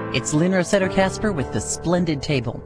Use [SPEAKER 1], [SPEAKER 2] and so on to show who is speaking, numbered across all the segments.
[SPEAKER 1] It's Lynn Rossetto Kasper with The Splendid Table.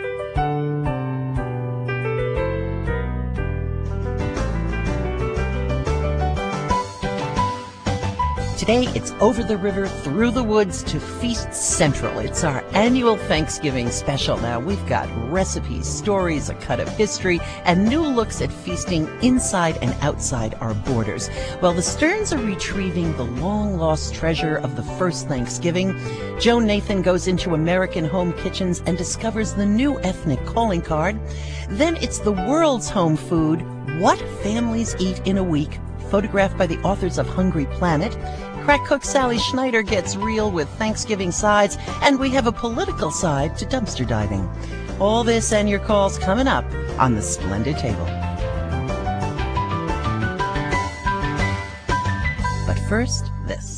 [SPEAKER 1] Today, it's over the river, through the woods to Feast Central. It's our annual Thanksgiving special. Now, we've got recipes, stories, a cut of history, and new looks at feasting inside and outside our borders. Well, the Stearns are retrieving the long-lost treasure of the first Thanksgiving. Joan Nathan goes into American home kitchens and discovers the new ethnic calling card. Then it's the world's home food, What Families Eat in a Week, photographed by the authors of Hungry Planet. Crack cook Sally Schneider gets real with Thanksgiving sides, and we have a political side to dumpster diving. All this and your calls coming up on The Splendid Table. But first, this.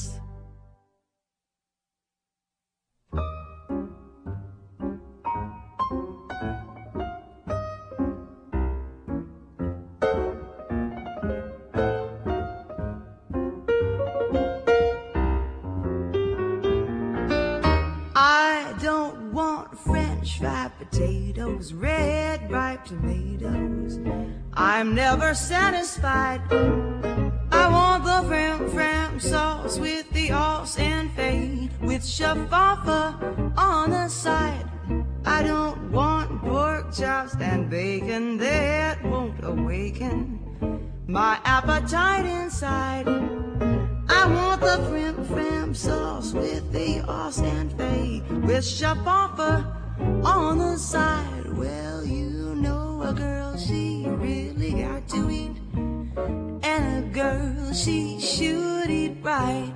[SPEAKER 2] Potatoes, red ripe tomatoes, I'm never satisfied. I want the fram sauce with the os and fade, with shaffa on the side. I don't want pork chops and bacon, that won't awaken my appetite inside. I want the fram sauce with the os and fade, with shaffa on the side. Well, you know a girl, she really got to eat, and a girl, she should eat right.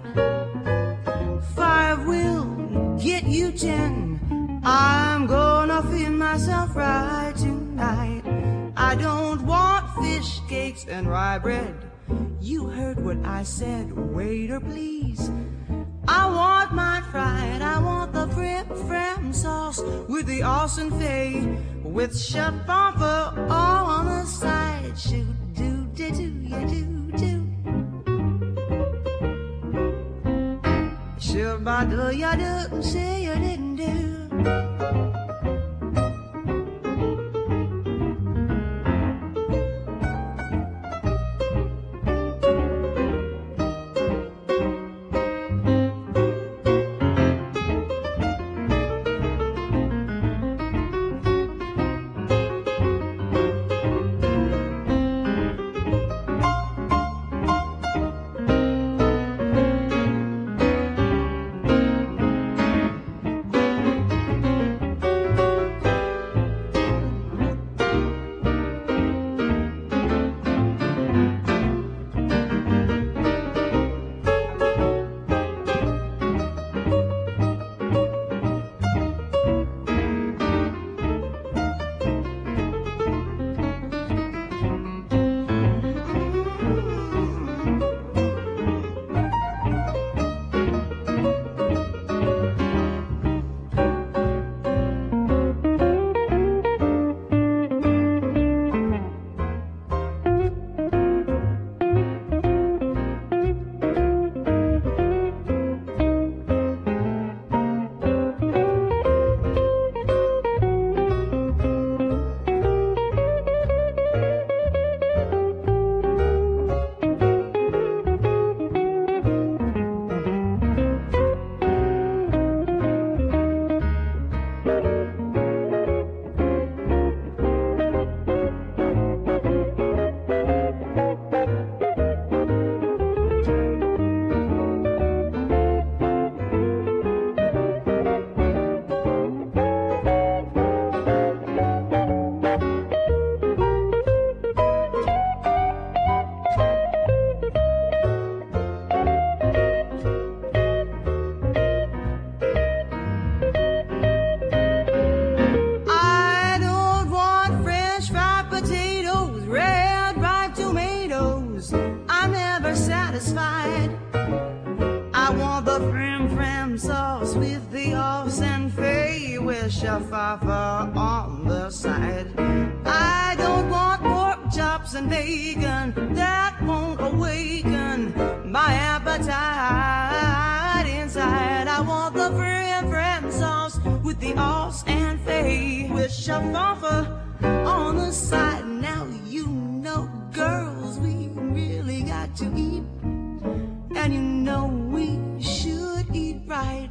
[SPEAKER 2] 5 will get you 10. I'm gonna feed myself right tonight. I don't want fish cakes and rye bread. You heard what I said, waiter, please. I want mine fried, I want the fram sauce with the awesome fay, with shaffa on the side. Shoot do do do ya do do. Shoot ba do ya do, say you didn't do. Shaffa on the side. I don't want pork chops and bacon, that won't awaken my appetite inside. I want the fram sauce with the os and fay, with shafafa on the side. Now you know, girls, we really got to eat, and you know we should eat right.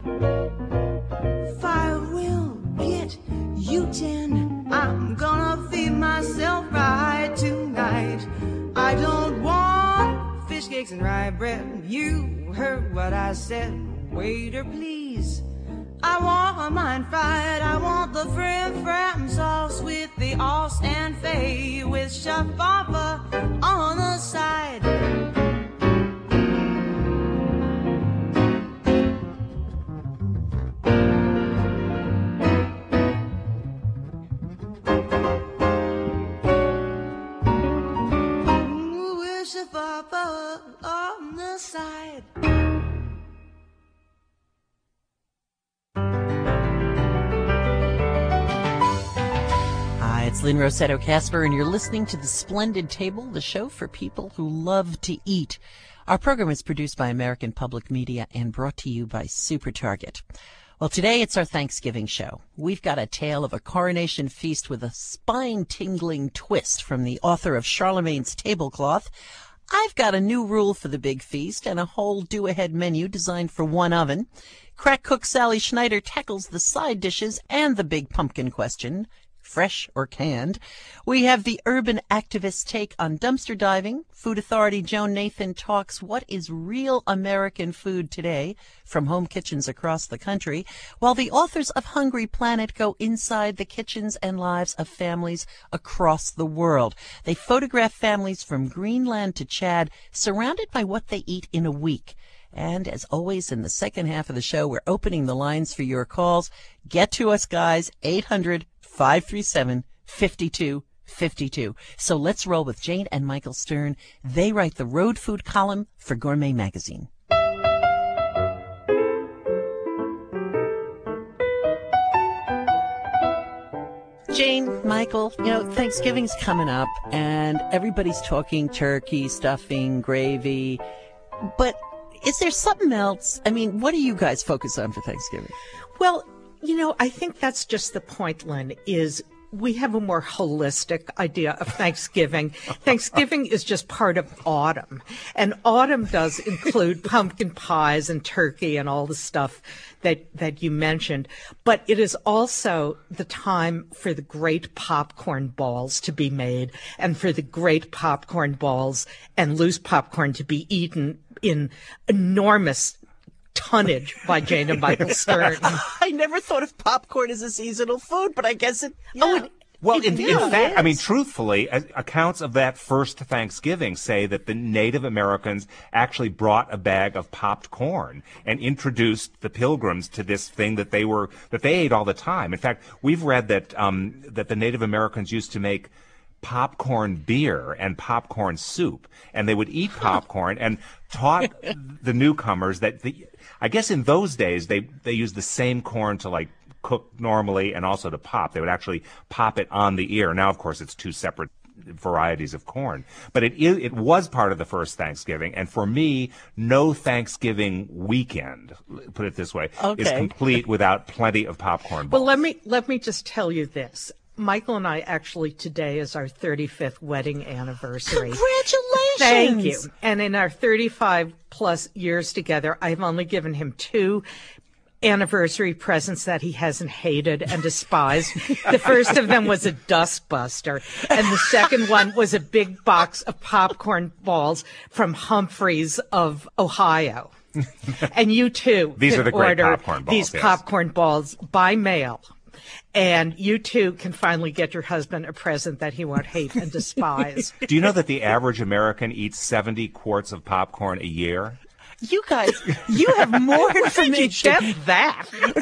[SPEAKER 2] 5 will get you 10. I'm gonna feed myself right tonight. I don't want fish cakes and rye bread. You heard what I said. Waiter, please. I want mine fried. I want the frim sauce with the os and fay, with shafafa on the side. With shafafa on the side.
[SPEAKER 1] It's Lynn Rossetto Casper, and you're listening to The Splendid Table, the show for people who love to eat. Our program is produced by American Public Media and brought to you by Super Target. Well, today it's our Thanksgiving show. We've got a tale of a coronation feast with a spine-tingling twist from the author of Charlemagne's Tablecloth. I've got a new rule for the big feast and a whole do-ahead menu designed for one oven. Crack cook Sally Schneider tackles the side dishes and the big pumpkin question, fresh or canned. We have the urban activist take on dumpster diving. Food authority Joan Nathan talks what is real American food today from home kitchens across the country, while the authors of Hungry Planet go inside the kitchens and lives of families across the world. They photograph families from Greenland to Chad, surrounded by what they eat in a week. And as always, in the second half of the show, we're opening the lines for your calls. Get to us, guys, 800-537-5252. So let's roll with Jane and Michael Stern. They write the road food column for Gourmet Magazine. Jane, Michael, Thanksgiving's coming up, and everybody's talking turkey, stuffing, gravy, but is there something else? I mean, what do you guys focus on for Thanksgiving?
[SPEAKER 3] Well, I think that's just the point, Lynn, is we have a more holistic idea of Thanksgiving. Thanksgiving is just part of autumn. And autumn does include pumpkin pies and turkey and all the stuff that you mentioned. But it is also the time for the great popcorn balls to be made and for the great popcorn balls and loose popcorn to be eaten in enormous tonnage by Jane and Michael Stern.
[SPEAKER 1] I never thought of popcorn as a seasonal food, but I guess it. Yeah.
[SPEAKER 4] Well, in fact, I mean, truthfully, accounts of that first Thanksgiving say that the Native Americans actually brought a bag of popped corn and introduced the Pilgrims to this thing that they ate all the time. In fact, we've read that that the Native Americans used to make popcorn beer and popcorn soup, and they would eat popcorn and taught the newcomers that I guess in those days they used the same corn to like cook normally and also to pop. They would actually pop it on the ear. Now, of course, it's two separate varieties of corn, but it was part of the first Thanksgiving. And for me, no Thanksgiving weekend, put it this way, is complete without plenty of popcorn balls.
[SPEAKER 3] Well, let me just tell you this. Michael and I actually today is our 35th wedding anniversary.
[SPEAKER 1] Congratulations!
[SPEAKER 3] Thank you. And in our 35 plus years together, I've only given him 2 anniversary presents that he hasn't hated and despised. The first of them was a dustbuster, and the second one was a big box of popcorn balls from Humphreys of Ohio. And you too
[SPEAKER 4] These are the great
[SPEAKER 3] order
[SPEAKER 4] popcorn balls,
[SPEAKER 3] these
[SPEAKER 4] yes.
[SPEAKER 3] popcorn balls by mail. And you too can finally get your husband a present that he won't hate and despise.
[SPEAKER 4] Do you know that the average American eats 70 quarts of popcorn a year?
[SPEAKER 1] You guys, you have more information.
[SPEAKER 3] Where did you get that?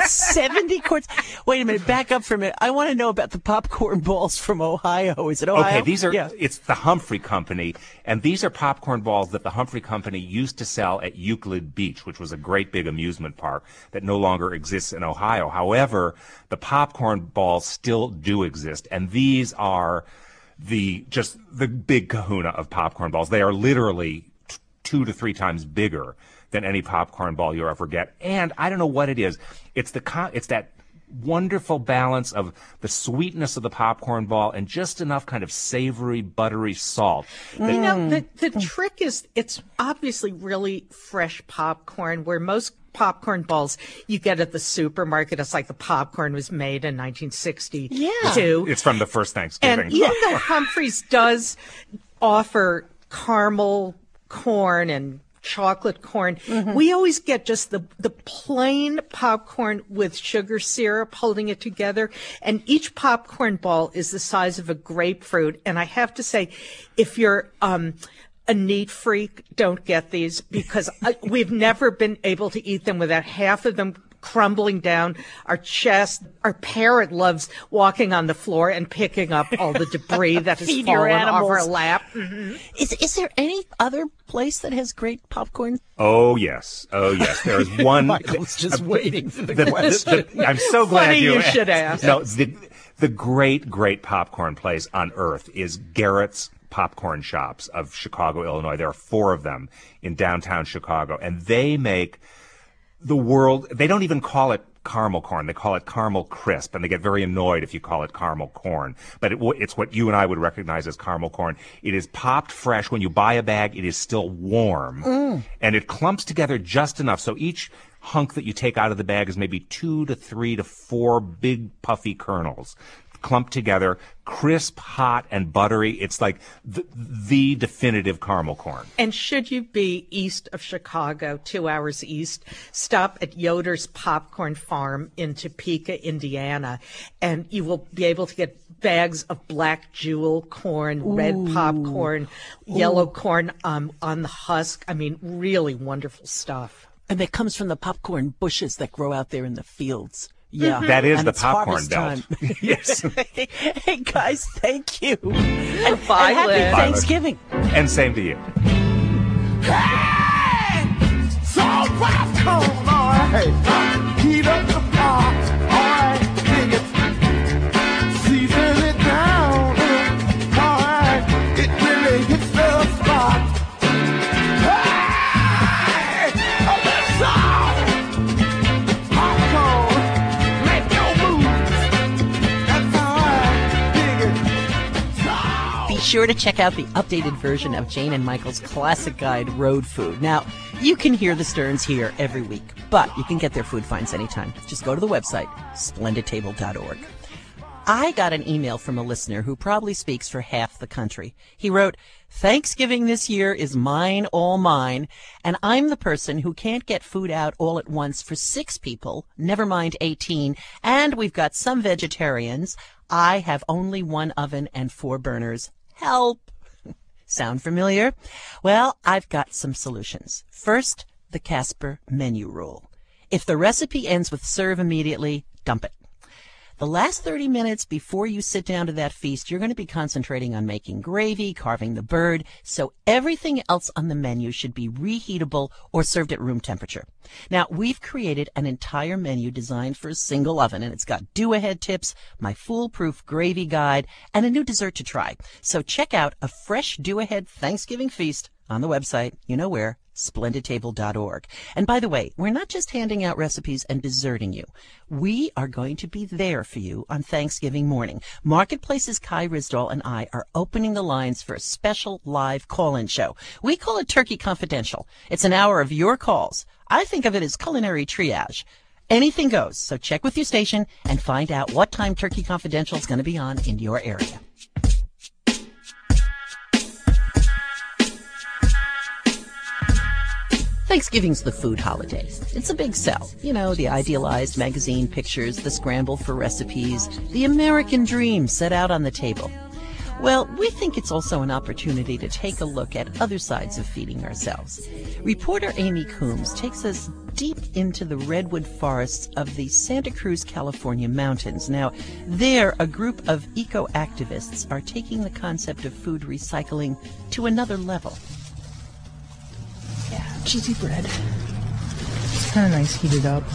[SPEAKER 1] 70 quarts. Wait a minute, back up for a minute. I want to know about the popcorn balls from Ohio. Is it Ohio?
[SPEAKER 4] Okay, it's the Humphrey Company, and these are popcorn balls that the Humphrey Company used to sell at Euclid Beach, which was a great big amusement park that no longer exists in Ohio. However, the popcorn balls still do exist, and these are the big kahuna of popcorn balls. They are literally 2 to 3 times bigger than any popcorn ball you'll ever get. And I don't know what it is. It's that wonderful balance of the sweetness of the popcorn ball and just enough kind of savory, buttery salt.
[SPEAKER 3] You know, the trick is it's obviously really fresh popcorn, where most popcorn balls you get at the supermarket, it's like the popcorn was made in 1962.
[SPEAKER 1] Yeah.
[SPEAKER 4] It's from the first Thanksgiving.
[SPEAKER 3] And even though Humphreys does offer caramel corn and chocolate corn, we always get just the plain popcorn with sugar syrup holding it together. And each popcorn ball is the size of a grapefruit. And I have to say, if you're a neat freak, don't get these, because we've never been able to eat them without half of them crumbling down our chest. Our parrot loves walking on the floor and picking up all the debris that has fallen off our lap.
[SPEAKER 1] Is there any other place that has great popcorn?
[SPEAKER 4] Oh, yes. There's one.
[SPEAKER 5] Michael's just waiting for the question.
[SPEAKER 4] I'm so glad
[SPEAKER 3] Funny you should ask.
[SPEAKER 4] No, the great popcorn place on earth is Garrett's Popcorn Shops of Chicago, Illinois. There are 4 of them in downtown Chicago, and they make they don't even call it caramel corn. They call it caramel crisp, and they get very annoyed if you call it caramel corn. But it's what you and I would recognize as caramel corn. It is popped fresh. When you buy a bag, it is still warm, and it clumps together just enough. So each hunk that you take out of the bag is maybe 2 to 3 to 4 big puffy kernels clumped together, crisp, hot, and buttery. It's like the definitive caramel corn.
[SPEAKER 3] And should you be east of Chicago, 2 hours east, stop at Yoder's Popcorn Farm in Topeka, Indiana, and you will be able to get bags of black jewel corn, red popcorn, yellow corn on the husk. I mean, really wonderful stuff.
[SPEAKER 1] And that comes from the popcorn bushes that grow out there in the fields. Yeah,
[SPEAKER 4] that is
[SPEAKER 1] and
[SPEAKER 4] the
[SPEAKER 1] it's
[SPEAKER 4] popcorn belt. Yes.
[SPEAKER 1] Hey, guys, thank you. And
[SPEAKER 3] Bye,
[SPEAKER 1] happy
[SPEAKER 3] Lynn.
[SPEAKER 1] Thanksgiving.
[SPEAKER 4] And same to you.
[SPEAKER 6] Hey! Salt popcorn, all right. Heat up the pot, all right. Dig it. Season it down, all right. It really hits the spot. Hey! A little salt! Popcorn, make your move. That's all right. Dig it. Salt!
[SPEAKER 1] Be sure to check out the updated version of Jane and Michael's classic guide, Road Food. Now, you can hear the Sterns here every week, but you can get their food finds anytime. Just go to the website, splendidtable.org. I got an email from a listener who probably speaks for half the country. He wrote, Thanksgiving this year is mine, all mine, and I'm the person who can't get food out all at once for 6 people, never mind 18, and we've got some vegetarians. I have only 1 oven and 4 burners. Help! Sound familiar? Well, I've got some solutions. First, the Casper menu rule. If the recipe ends with serve immediately, dump it. The last 30 minutes before you sit down to that feast, you're going to be concentrating on making gravy, carving the bird, so everything else on the menu should be reheatable or served at room temperature. Now, we've created an entire menu designed for a single oven, and it's got do-ahead tips, my foolproof gravy guide, and a new dessert to try. So check out a fresh do-ahead Thanksgiving feast on the website, you know where, splendidtable.org. And by the way, we're not just handing out recipes and deserting you. We are going to be there for you on Thanksgiving morning. Marketplace's Kai Risdall and I are opening the lines for a special live call-in show. We call it Turkey Confidential. It's an hour of your calls. I think of it as culinary triage. Anything goes, so check with your station and find out what time Turkey Confidential is going to be on in your area. Thanksgiving's the food holiday. It's a big sell. You know, the idealized magazine pictures, the scramble for recipes, the American dream set out on the table. Well, we think it's also an opportunity to take a look at other sides of feeding ourselves. Reporter Amy Coombs takes us deep into the redwood forests of the Santa Cruz, California mountains. Now, there, a group of eco-activists are taking the concept of food recycling to another level.
[SPEAKER 5] Cheesy bread. It's kind of nice heated up.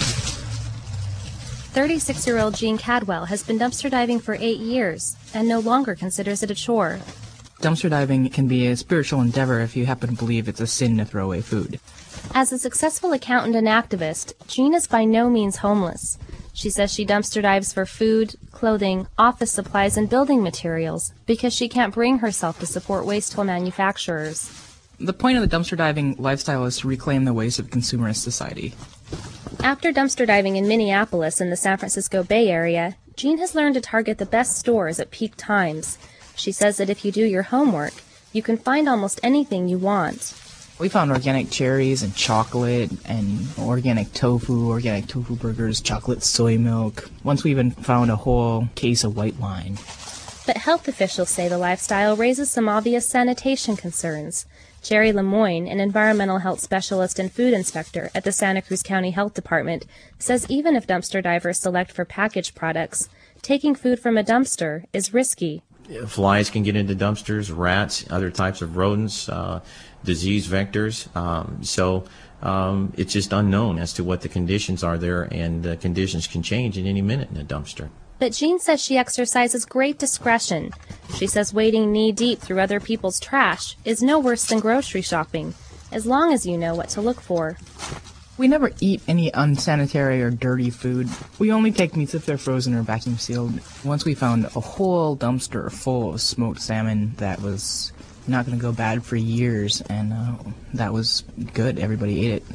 [SPEAKER 7] 36-year-old Jean Cadwell has been dumpster diving for 8 years and no longer considers it a chore.
[SPEAKER 5] Dumpster diving can be a spiritual endeavor if you happen to believe it's a sin to throw away food.
[SPEAKER 7] As a successful accountant and activist, Jean is by no means homeless. She says she dumpster dives for food, clothing, office supplies, and building materials because she can't bring herself to support wasteful manufacturers.
[SPEAKER 5] The point of the dumpster diving lifestyle is to reclaim the waste of consumerist society.
[SPEAKER 7] After dumpster diving in Minneapolis and the San Francisco Bay Area, Jean has learned to target the best stores at peak times. She says that if you do your homework, you can find almost anything you want.
[SPEAKER 5] We found organic cherries and chocolate and organic tofu burgers, chocolate soy milk. Once we even found a whole case of white wine.
[SPEAKER 7] But health officials say the lifestyle raises some obvious sanitation concerns. Jerry Lemoyne, an environmental health specialist and food inspector at the Santa Cruz County Health Department, says even if dumpster divers select for packaged products, taking food from a dumpster is risky.
[SPEAKER 8] Flies can get into dumpsters, rats, other types of rodents, disease vectors. So it's just unknown as to what the conditions are there, and conditions can change at any minute in a dumpster.
[SPEAKER 7] But Jean says she exercises great discretion. She says wading knee-deep through other people's trash is no worse than grocery shopping, as long as you know what to look for.
[SPEAKER 5] We never eat any unsanitary or dirty food. We only take meats if they're frozen or vacuum sealed. Once we found a whole dumpster full of smoked salmon that was not going to go bad for years, and that was good. Everybody ate it.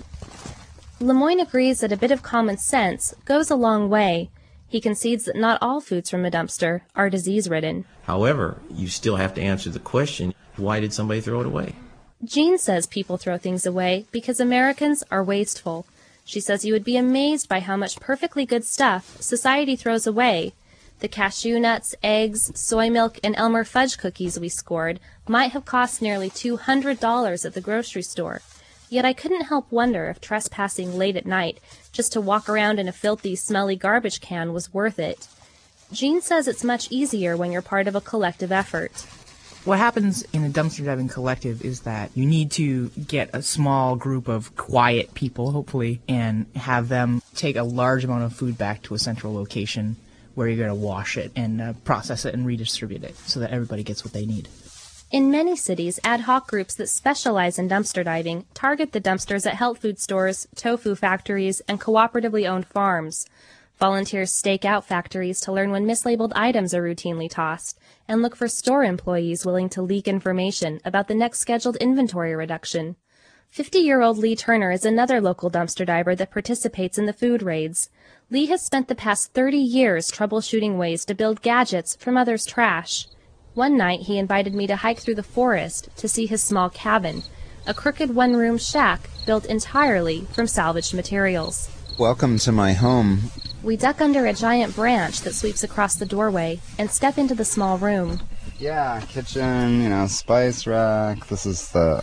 [SPEAKER 7] Lemoyne agrees that a bit of common sense goes a long way. He concedes that not all foods from a dumpster are disease-ridden.
[SPEAKER 8] However, you still have to answer the question, why did somebody throw it away?
[SPEAKER 7] Jean says people throw things away because Americans are wasteful. She says you would be amazed by how much perfectly good stuff society throws away. The cashew nuts, eggs, soy milk, and Elmer fudge cookies we scored might have cost nearly $200 at the grocery store. Yet I couldn't help wonder if trespassing late at night just to walk around in a filthy, smelly garbage can was worth it. Jean says it's much easier when you're part of a collective effort.
[SPEAKER 5] What happens in a dumpster diving collective is that you need to get a small group of quiet people, hopefully, and have them take a large amount of food back to a central location where you're going to wash it and process it and redistribute it so that everybody gets what they need.
[SPEAKER 7] In many cities, ad hoc groups that specialize in dumpster diving target the dumpsters at health food stores, tofu factories, and cooperatively owned farms. Volunteers stake out factories to learn when mislabeled items are routinely tossed, and look for store employees willing to leak information about the next scheduled inventory reduction. 50-year-old Lee Turner is another local dumpster diver that participates in the food raids. Lee has spent the past 30 years troubleshooting ways to build gadgets from others' trash. One night, he invited me to hike through the forest to see his small cabin, a crooked one-room shack built entirely from salvaged materials.
[SPEAKER 9] Welcome to my home.
[SPEAKER 7] We duck under a giant branch that sweeps across the doorway and step into the small room.
[SPEAKER 9] Yeah, kitchen, spice rack. This is the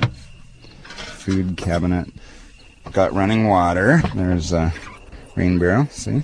[SPEAKER 9] food cabinet. Got running water. There's a rain barrel, see?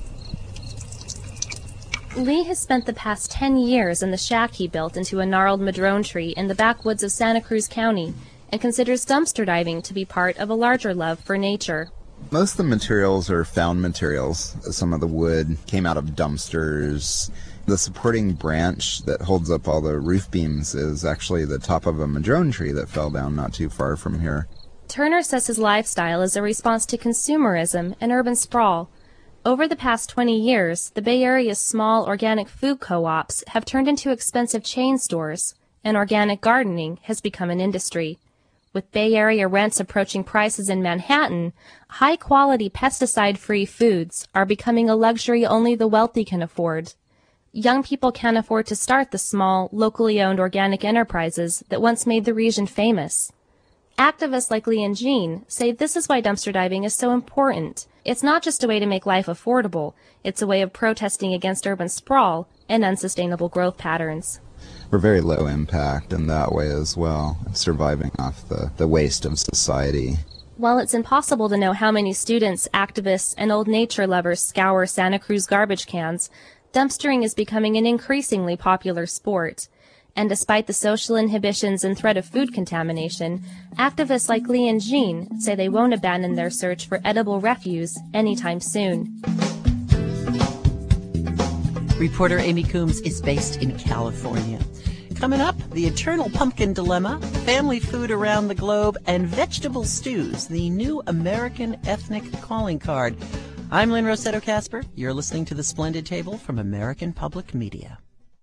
[SPEAKER 7] Lee has spent the past 10 years in the shack he built into a gnarled madrone tree in the backwoods of Santa Cruz County and considers dumpster diving to be part of a larger love for nature.
[SPEAKER 9] Most of the materials are found materials. Some of the wood came out of dumpsters. The supporting branch that holds up all the roof beams is actually the top of a madrone tree that fell down not too far from here.
[SPEAKER 7] Turner says his lifestyle is a response to consumerism and urban sprawl. Over the past 20 years, the Bay Area's small organic food co-ops have turned into expensive chain stores, and organic gardening has become an industry. With Bay Area rents approaching prices in Manhattan, high-quality pesticide-free foods are becoming a luxury only the wealthy can afford. Young people can't afford to start the small, locally owned organic enterprises that once made the region famous. Activists like Lee and Jean say this is why dumpster diving is so important. It's not just a way to make life affordable, it's a way of protesting against urban sprawl and unsustainable growth patterns.
[SPEAKER 9] We're very low impact in that way as well, surviving off the waste of society.
[SPEAKER 7] While it's impossible to know how many students, activists, and old nature lovers scour Santa Cruz garbage cans, dumpstering is becoming an increasingly popular sport. And despite the social inhibitions and threat of food contamination, activists like Lee and Jean say they won't abandon their search for edible refuse anytime soon.
[SPEAKER 1] Reporter Amy Coombs is based in California. Coming up, the eternal pumpkin dilemma, family food around the globe, and vegetable stews, the new American ethnic calling card. I'm Lynn Rossetto Kasper. You're listening to The Splendid Table from American Public Media.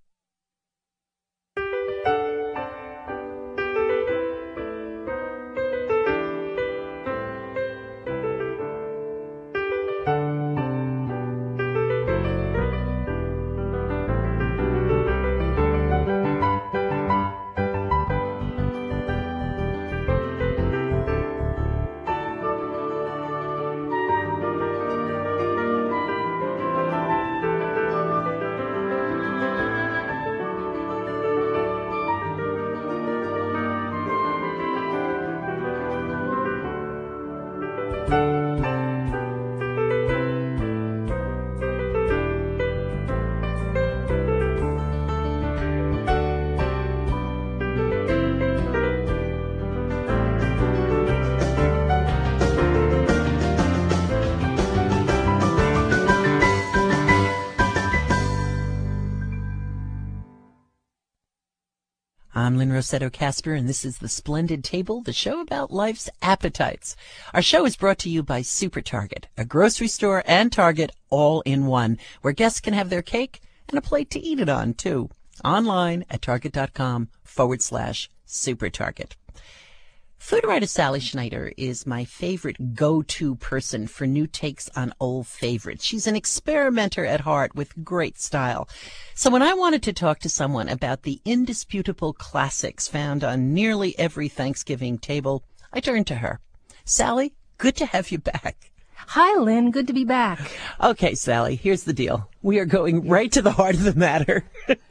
[SPEAKER 1] I'm Lynn Rossetto Kasper, and this is The Splendid Table, the show about life's appetites. Our show is brought to you by Super Target, a grocery store and Target all in one, where guests can have their cake and a plate to eat it on, too. Online at target.com/Super Target. Food writer Sally Schneider is my favorite go-to person for new takes on old favorites. She's an experimenter at heart with great style. So when I wanted to talk to someone about the indisputable classics found on nearly every Thanksgiving table, I turned to her. Sally, good to have you back.
[SPEAKER 10] Hi, Lynn. Good to be back.
[SPEAKER 1] Okay, Sally, here's the deal. We are going right to the heart of the matter.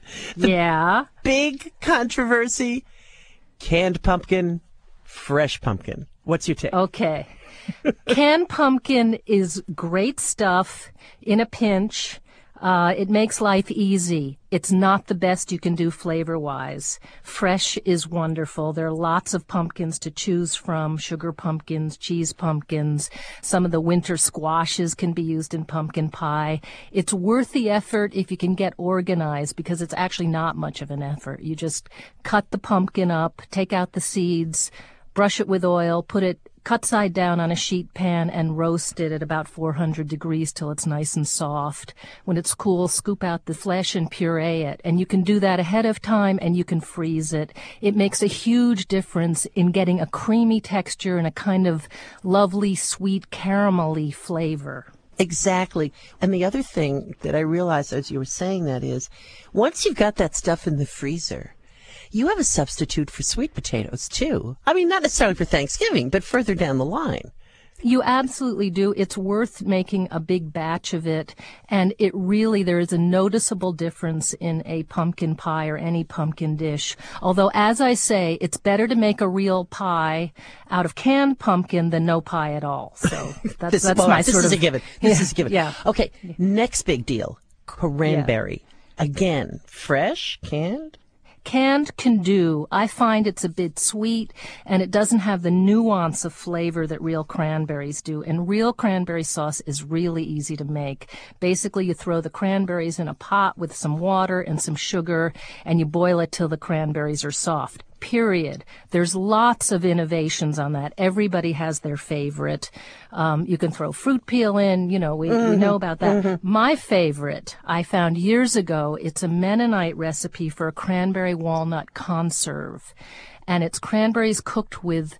[SPEAKER 10] Yeah.
[SPEAKER 1] Big controversy, canned pumpkin, fresh pumpkin. What's your take?
[SPEAKER 10] Okay. Canned pumpkin is great stuff in a pinch. It makes life easy. It's not the best you can do flavor-wise. Fresh is wonderful. There are lots of pumpkins to choose from, sugar pumpkins, cheese pumpkins. Some of the winter squashes can be used in pumpkin pie. It's worth the effort if you can get organized, because it's actually not much of an effort. You just cut the pumpkin up, take out the seeds, brush it with oil, put it cut side down on a sheet pan and roast it at about 400 degrees till it's nice and soft. When it's cool, scoop out the flesh and puree it. And you can do that ahead of time, and you can freeze it. It makes a huge difference in getting a creamy texture and a kind of lovely, sweet, caramelly flavor.
[SPEAKER 1] Exactly. And the other thing that I realized as you were saying that is, once you've got that stuff in the freezer, you have a substitute for sweet potatoes, too. I mean, not necessarily for Thanksgiving, but further down the line.
[SPEAKER 10] You absolutely do. It's worth making a big batch of it. And there is a noticeable difference in a pumpkin pie or any pumpkin dish. Although, as I say, it's better to make a real pie out of canned pumpkin than no pie at all. So that's
[SPEAKER 1] This is a given. This is a given.
[SPEAKER 10] Yeah.
[SPEAKER 1] Okay. Next big deal. Cranberry. Yeah. Again, fresh, canned?
[SPEAKER 10] Canned can do. I find it's a bit sweet, and it doesn't have the nuance of flavor that real cranberries do. And real cranberry sauce is really easy to make. Basically, you throw the cranberries in a pot with some water and some sugar, and you boil it till the cranberries are soft. Period. There's lots of innovations on that. Everybody has their favorite. You can throw fruit peel in. We know about that. Mm-hmm. My favorite I found years ago. It's a Mennonite recipe for a cranberry walnut conserve. And it's cranberries cooked with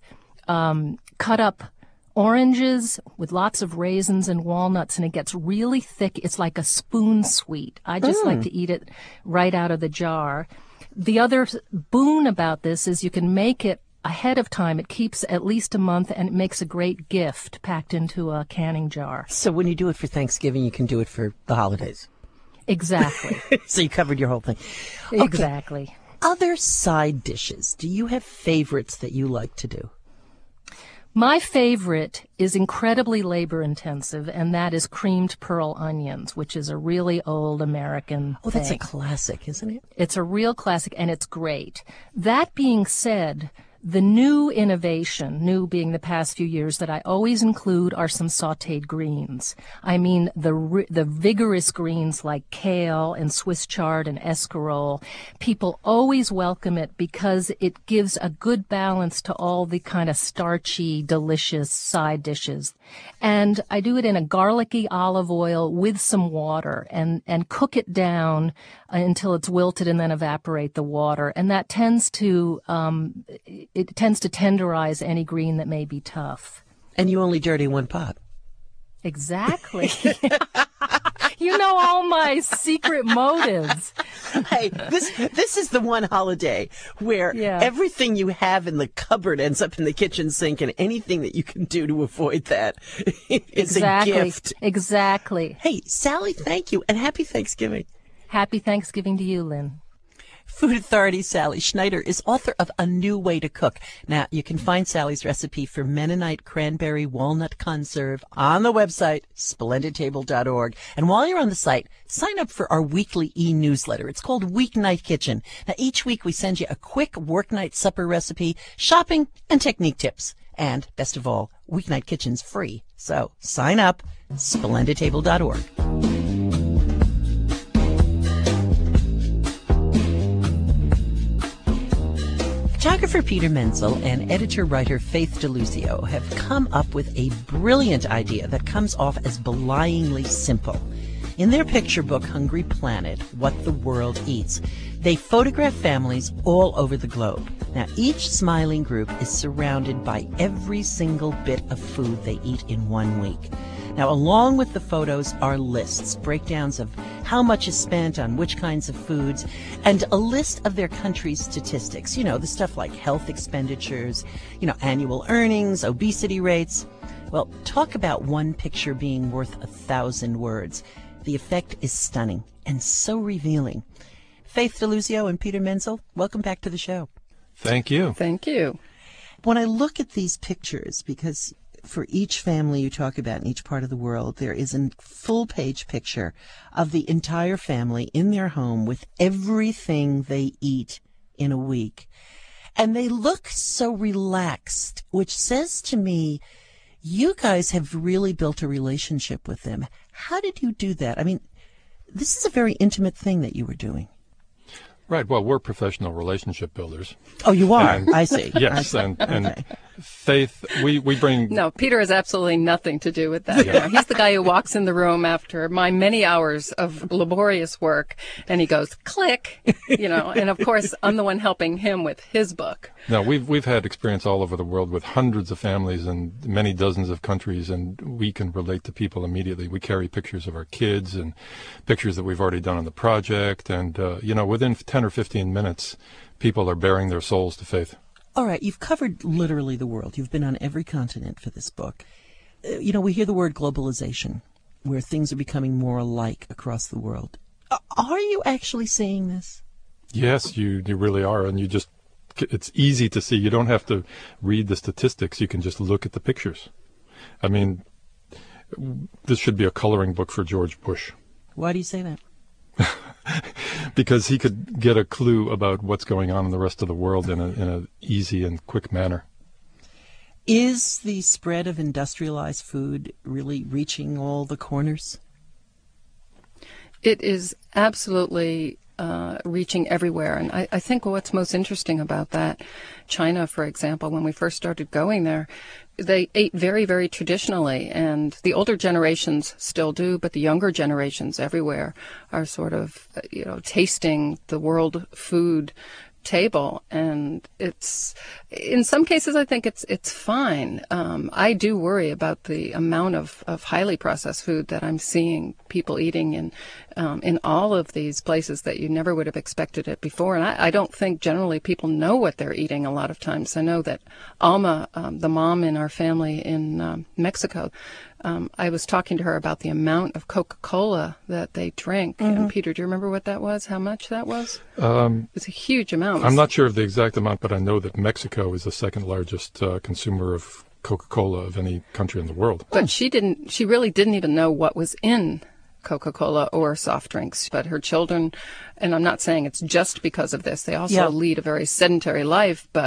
[SPEAKER 10] cut up oranges with lots of raisins and walnuts, and it gets really thick. It's like a spoon sweet. I just like to eat it right out of the jar. The other boon about this is you can make it ahead of time. It keeps at least a month, and it makes a great gift packed into a canning jar.
[SPEAKER 1] So when you do it for Thanksgiving, you can do it for the holidays.
[SPEAKER 10] Exactly.
[SPEAKER 1] So you covered your whole thing.
[SPEAKER 10] Okay. Exactly.
[SPEAKER 1] Other side dishes. Do you have favorites that you like to do?
[SPEAKER 10] My favorite is incredibly labor-intensive, and that is creamed pearl onions, which is a really old American thing.
[SPEAKER 1] That's a classic, isn't it?
[SPEAKER 10] It's a real classic, and it's great. That being said, The new innovation, new being the past few years, that I always include are some sautéed greens. I mean the vigorous greens like kale and Swiss chard and escarole. People always welcome it because it gives a good balance to all the kind of starchy, delicious side dishes. And I do it in a garlicky olive oil with some water and cook it down until it's wilted and then evaporate the water. And that tends to tenderize any green that may be tough.
[SPEAKER 1] And you only dirty one pot.
[SPEAKER 10] Exactly. You know all my secret motives.
[SPEAKER 1] Hey, this is the one holiday where everything you have in the cupboard ends up in the kitchen sink, and anything that you can do to avoid that is a gift.
[SPEAKER 10] Exactly.
[SPEAKER 1] Hey, Sally, thank you, and happy Thanksgiving.
[SPEAKER 10] Happy Thanksgiving to you, Lynn.
[SPEAKER 1] Food Authority Sally Schneider is author of A New Way to Cook. Now, you can find Sally's recipe for Mennonite cranberry walnut conserve on the website, splendidtable.org. And while you're on the site, sign up for our weekly e-newsletter. It's called Weeknight Kitchen. Now, each week we send you a quick work night supper recipe, shopping, and technique tips. And, best of all, Weeknight Kitchen's free. So, sign up, splendidtable.org. Photographer Peter Menzel and editor-writer Faith DeLuzio have come up with a brilliant idea that comes off as belyingly simple. In their picture book, Hungry Planet, What the World Eats, they photograph families all over the globe. Now, each smiling group is surrounded by every single bit of food they eat in 1 week. Now, along with the photos are lists, breakdowns of how much is spent on which kinds of foods, and a list of their country's statistics. You know, the stuff like health expenditures, annual earnings, obesity rates. Well, talk about one picture being worth 1,000 words. The effect is stunning and so revealing. Faith DeLuzio and Peter Menzel, welcome back to the show.
[SPEAKER 11] Thank you.
[SPEAKER 12] Thank you.
[SPEAKER 1] When I look at these pictures, because for each family you talk about in each part of the world, there is a full-page picture of the entire family in their home with everything they eat in a week. And they look so relaxed, which says to me, you guys have really built a relationship with them. How did you do that? I mean, this is a very intimate thing that you were doing.
[SPEAKER 11] Right. Well, we're professional relationship builders.
[SPEAKER 1] Oh, you are? I see.
[SPEAKER 11] Yes.
[SPEAKER 1] I see.
[SPEAKER 11] And Faith, we bring...
[SPEAKER 12] No, Peter has absolutely nothing to do with that. Yeah. He's the guy who walks in the room after my many hours of laborious work, and he goes, click, and of course, I'm the one helping him with his book.
[SPEAKER 11] No, we've had experience all over the world with hundreds of families and many dozens of countries, and we can relate to people immediately. We carry pictures of our kids and pictures that we've already done on the project, and, within 10 or 15 minutes, people are bearing their souls to Faith.
[SPEAKER 1] All right, you've covered literally the world. You've been on every continent for this book. We hear the word globalization, where things are becoming more alike across the world. Are you actually seeing this?
[SPEAKER 11] Yes, you really are, and it's easy to see. You don't have to read the statistics. You can just look at the pictures. I mean, this should be a coloring book for George Bush.
[SPEAKER 1] Why do you say that?
[SPEAKER 11] Because he could get a clue about what's going on in the rest of the world in a easy and quick manner.
[SPEAKER 1] Is the spread of industrialized food really reaching all the corners?
[SPEAKER 12] It is absolutely reaching everywhere. And I think what's most interesting about that, China, for example, when we first started going there, they ate very, very traditionally, and the older generations still do, but the younger generations everywhere are sort of, tasting the world food table, and it's, in some cases, I think it's fine. I do worry about the amount of highly processed food that I'm seeing people eating in all of these places that you never would have expected it before. And I don't think generally people know what they're eating a lot of times. I know that Alma, the mom in our family in Mexico, I was talking to her about the amount of Coca-Cola that they drink. Mm-hmm. And Peter, do you remember what that was? How much that was? It's a huge amount.
[SPEAKER 11] I'm not sure of the exact amount, but I know that Mexico is the second largest consumer of Coca-Cola of any country in the world.
[SPEAKER 12] But she really didn't even know what was in Coca-Cola or soft drinks. But her children, and I'm not saying it's just because of this, they also lead a very sedentary life, but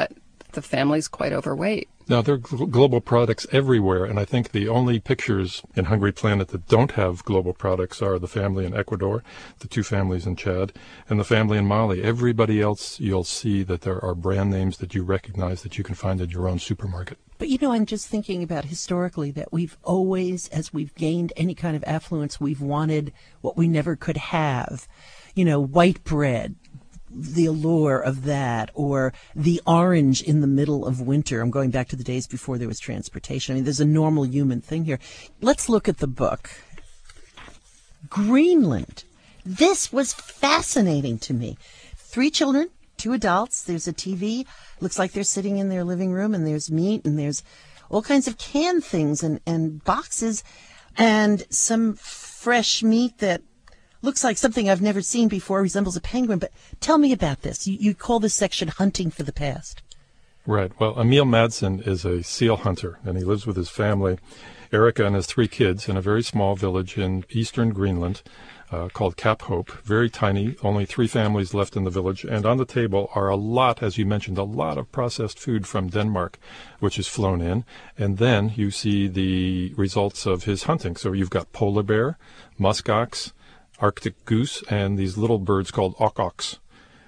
[SPEAKER 12] the family's quite overweight.
[SPEAKER 11] Now, there are global products everywhere, and I think the only pictures in Hungry Planet that don't have global products are the family in Ecuador, the 2 families in Chad, and the family in Mali. Everybody else, you'll see that there are brand names that you recognize that you can find in your own supermarket.
[SPEAKER 1] But, I'm just thinking about historically that we've always, as we've gained any kind of affluence, we've wanted what we never could have. White bread, the allure of that, or the orange in the middle of winter. I'm going back to the days before there was transportation. There's a normal human thing here. Let's look at the book. Greenland. This was fascinating to me. 3 children, 2 adults. There's a TV. Looks like they're sitting in their living room, and there's meat, and there's all kinds of canned things and boxes, and some fresh meat that looks like something I've never seen before, resembles a penguin. But tell me about this. You call this section Hunting for the Past.
[SPEAKER 11] Right. Well, Emil Madsen is a seal hunter, and he lives with his family, Erica and his 3 kids, in a very small village in eastern Greenland called Cap Hope. Very tiny, only 3 families left in the village. And on the table are a lot, as you mentioned, a lot of processed food from Denmark, which is flown in. And then you see the results of his hunting. So you've got polar bear, muskox, Arctic goose, and these little birds called aukox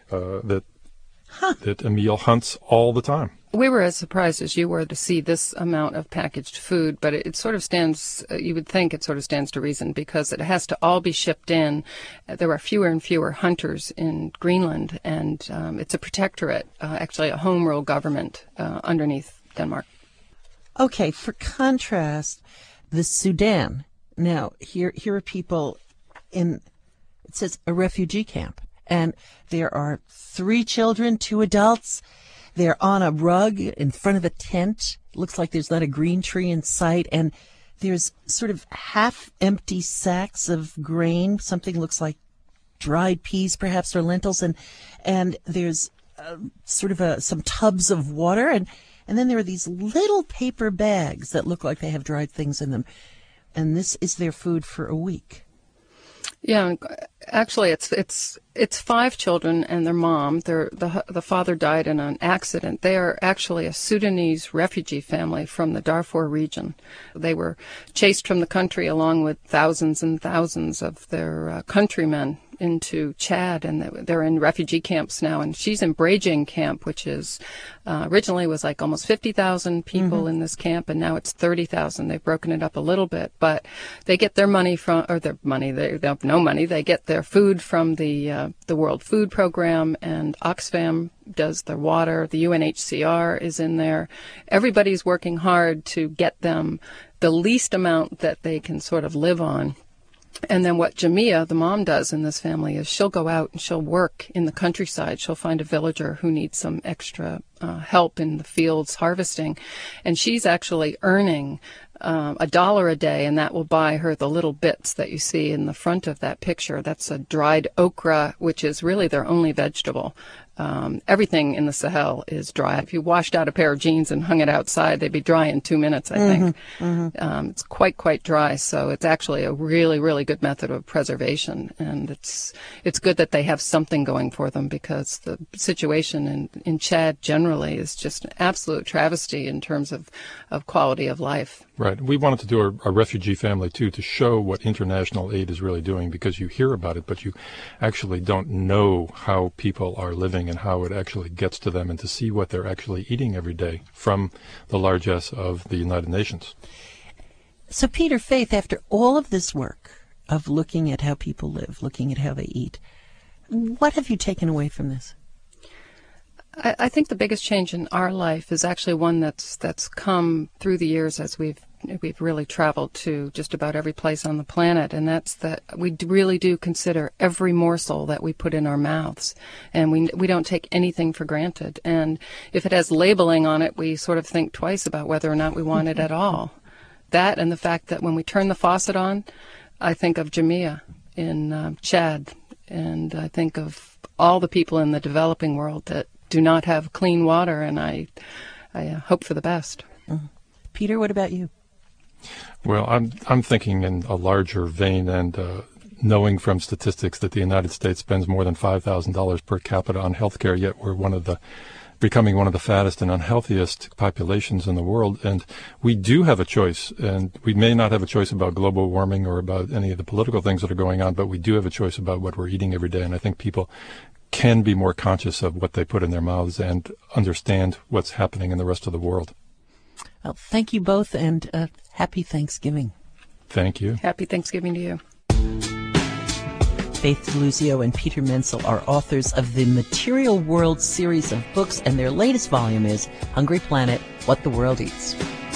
[SPEAKER 11] that Emil hunts all the time.
[SPEAKER 12] We were as surprised as you were to see this amount of packaged food, but it sort of stands, you would think it sort of stands to reason, because it has to all be shipped in. There are fewer and fewer hunters in Greenland, and it's a protectorate, actually a home rule government underneath Denmark.
[SPEAKER 1] Okay, for contrast, the Sudan. Now, here are people in, it says, a refugee camp. And there are 3 children, 2 adults. They're on a rug in front of a tent. Looks like there's not a green tree in sight. And there's sort of half-empty sacks of grain. Something looks like dried peas, perhaps, or lentils. And there's sort of some tubs of water. And then there are these little paper bags that look like they have dried things in them. And this is their food for a week.
[SPEAKER 12] Yeah, actually, it's 5 children and their mom. The father died in an accident. They are actually a Sudanese refugee family from the Darfur region. They were chased from the country along with thousands and thousands of their countrymen into Chad, and they're in refugee camps now. And she's in Brejing camp, which is originally was like almost 50,000 people in this camp, and now it's 30,000. They've broken it up a little bit, but they get their money from, or their money, they have no money. They get their food from the World Food Program, and Oxfam does their water. The UNHCR is in there. Everybody's working hard to get them the least amount that they can sort of live on. And then what Jamia, the mom, does in this family is she'll go out and she'll work in the countryside. She'll find a villager who needs some extra help in the fields harvesting. And she's actually earning $1 a day, and that will buy her the little bits that you see in the front of that picture. That's a dried okra, which is really their only vegetable. Everything in the Sahel is dry. If you washed out a pair of jeans and hung it outside, they'd be dry in 2 minutes, I think. It's quite dry, so it's actually a really, really good method of preservation. And it's good that they have something going for them, because the situation in Chad generally is just an absolute travesty in terms of quality of life.
[SPEAKER 11] Right. We wanted to do a refugee family, too, to show what international aid is really doing, because you hear about it, but you actually don't know how people are living and how it actually gets to them, and to see what they're actually eating every day from the largesse of the United Nations.
[SPEAKER 1] So, Peter Faith, after all of this work of looking at how people live, looking at how they eat, what have you taken away from this?
[SPEAKER 12] I think the biggest change in our life is actually one that's come through the years as we've really traveled to just about every place on the planet, and that's that we really do consider every morsel that we put in our mouths, and we don't take anything for granted. And if it has labeling on it, we sort of think twice about whether or not we want it at all. That, and the fact that when we turn the faucet on, I think of Jamia in Chad, and I think of all the people in the developing world that do not have clean water, and I hope for the best.
[SPEAKER 1] Peter, what about you?
[SPEAKER 11] Well, I'm thinking in a larger vein, and knowing from statistics that the United States spends more than $5,000 per capita on healthcare, yet we're one of the becoming one of the fattest and unhealthiest populations in the world. And we do have a choice, and we may not have a choice about global warming or about any of the political things that are going on, but we do have a choice about what we're eating every day. And I think people can be more conscious of what they put in their mouths and understand what's happening in the rest of the world.
[SPEAKER 1] Well, thank you both, and happy Thanksgiving.
[SPEAKER 11] Thank you.
[SPEAKER 12] Happy Thanksgiving to you.
[SPEAKER 1] Faith DeLuzio and Peter Menzel are authors of the Material World series of books, and their latest volume is Hungry Planet, What the World Eats.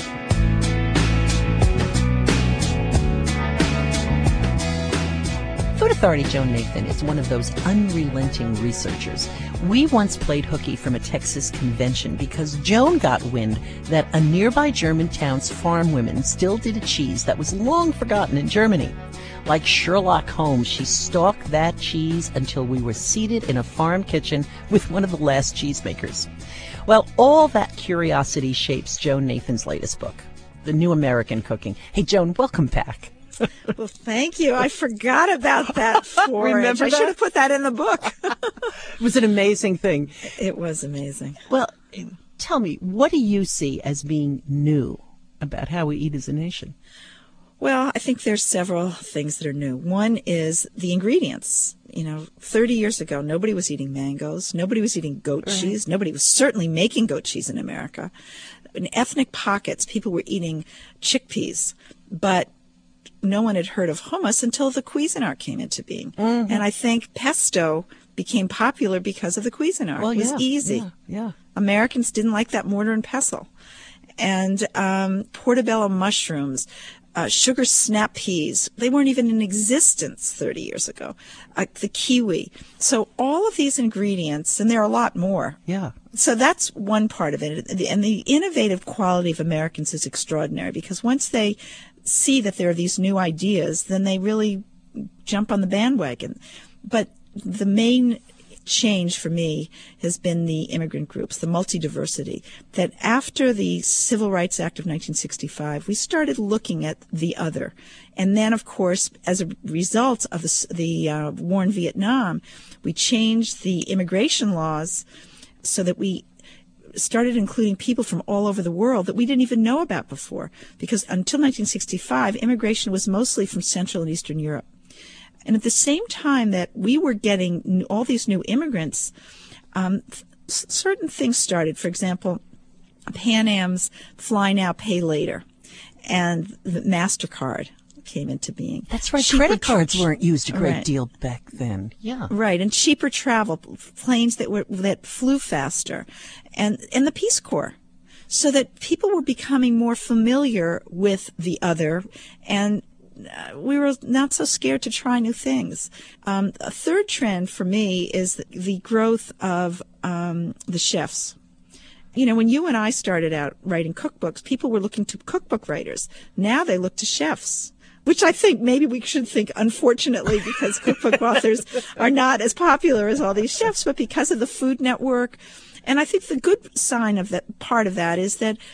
[SPEAKER 1] Food Authority Joan Nathan is one of those unrelenting researchers. We once played hooky from a Texas convention because Joan got wind that a nearby German town's farm women still did a cheese that was long forgotten in Germany. Like Sherlock Holmes, she stalked that cheese until we were seated in a farm kitchen with one of the last cheesemakers. Well, all that curiosity shapes Joan Nathan's latest book, The New American Cooking. Hey, Joan, welcome back.
[SPEAKER 13] Well, thank you. I forgot about that forage.
[SPEAKER 1] Remember
[SPEAKER 13] I
[SPEAKER 1] that?
[SPEAKER 13] should have put that in the book.
[SPEAKER 1] It was an amazing thing.
[SPEAKER 13] It was amazing.
[SPEAKER 1] Well, tell me, what do you see as being new about how we eat as a nation?
[SPEAKER 13] Well, I think there's several things that are new. One is the ingredients. 30 years ago, nobody was eating mangoes. Nobody was eating goat cheese. Nobody was certainly making goat cheese in America. In ethnic pockets, people were eating chickpeas, but no one had heard of hummus until the Cuisinart came into being. Mm-hmm. And I think pesto became popular because of the Cuisinart.
[SPEAKER 1] Well,
[SPEAKER 13] it was easy.
[SPEAKER 1] Yeah.
[SPEAKER 13] Americans didn't like that mortar and pestle. And portobello mushrooms, sugar snap peas, they weren't even in existence 30 years ago. The kiwi. So all of these ingredients, and there are a lot more.
[SPEAKER 1] Yeah.
[SPEAKER 13] So that's one part of it. And the innovative quality of Americans is extraordinary, because once they see that there are these new ideas, then they really jump on the bandwagon. But the main change for me has been the immigrant groups, the multi-diversity, that after the Civil Rights Act of 1965, we started looking at the other. And then, of course, as a result of the war in Vietnam, we changed the immigration laws so that we started including people from all over the world that we didn't even know about before, because until 1965, immigration was mostly from Central and Eastern Europe. And at the same time that we were getting all these new immigrants, certain things started. For example, Pan Am's Fly Now, Pay Later, and the MasterCard came into being.
[SPEAKER 1] That's right. Credit cards weren't used a great deal back then. Yeah.
[SPEAKER 13] Right. And cheaper travel, planes that flew faster, and the Peace Corps, so that people were becoming more familiar with the other, and we were not so scared to try new things. A third trend for me is the growth of the chefs. When you and I started out writing cookbooks, people were looking to cookbook writers. Now they look to chefs, which I think maybe we should think, unfortunately, because cookbook authors are not as popular as all these chefs, but because of the Food Network. And I think the good sign of that, part of that, is that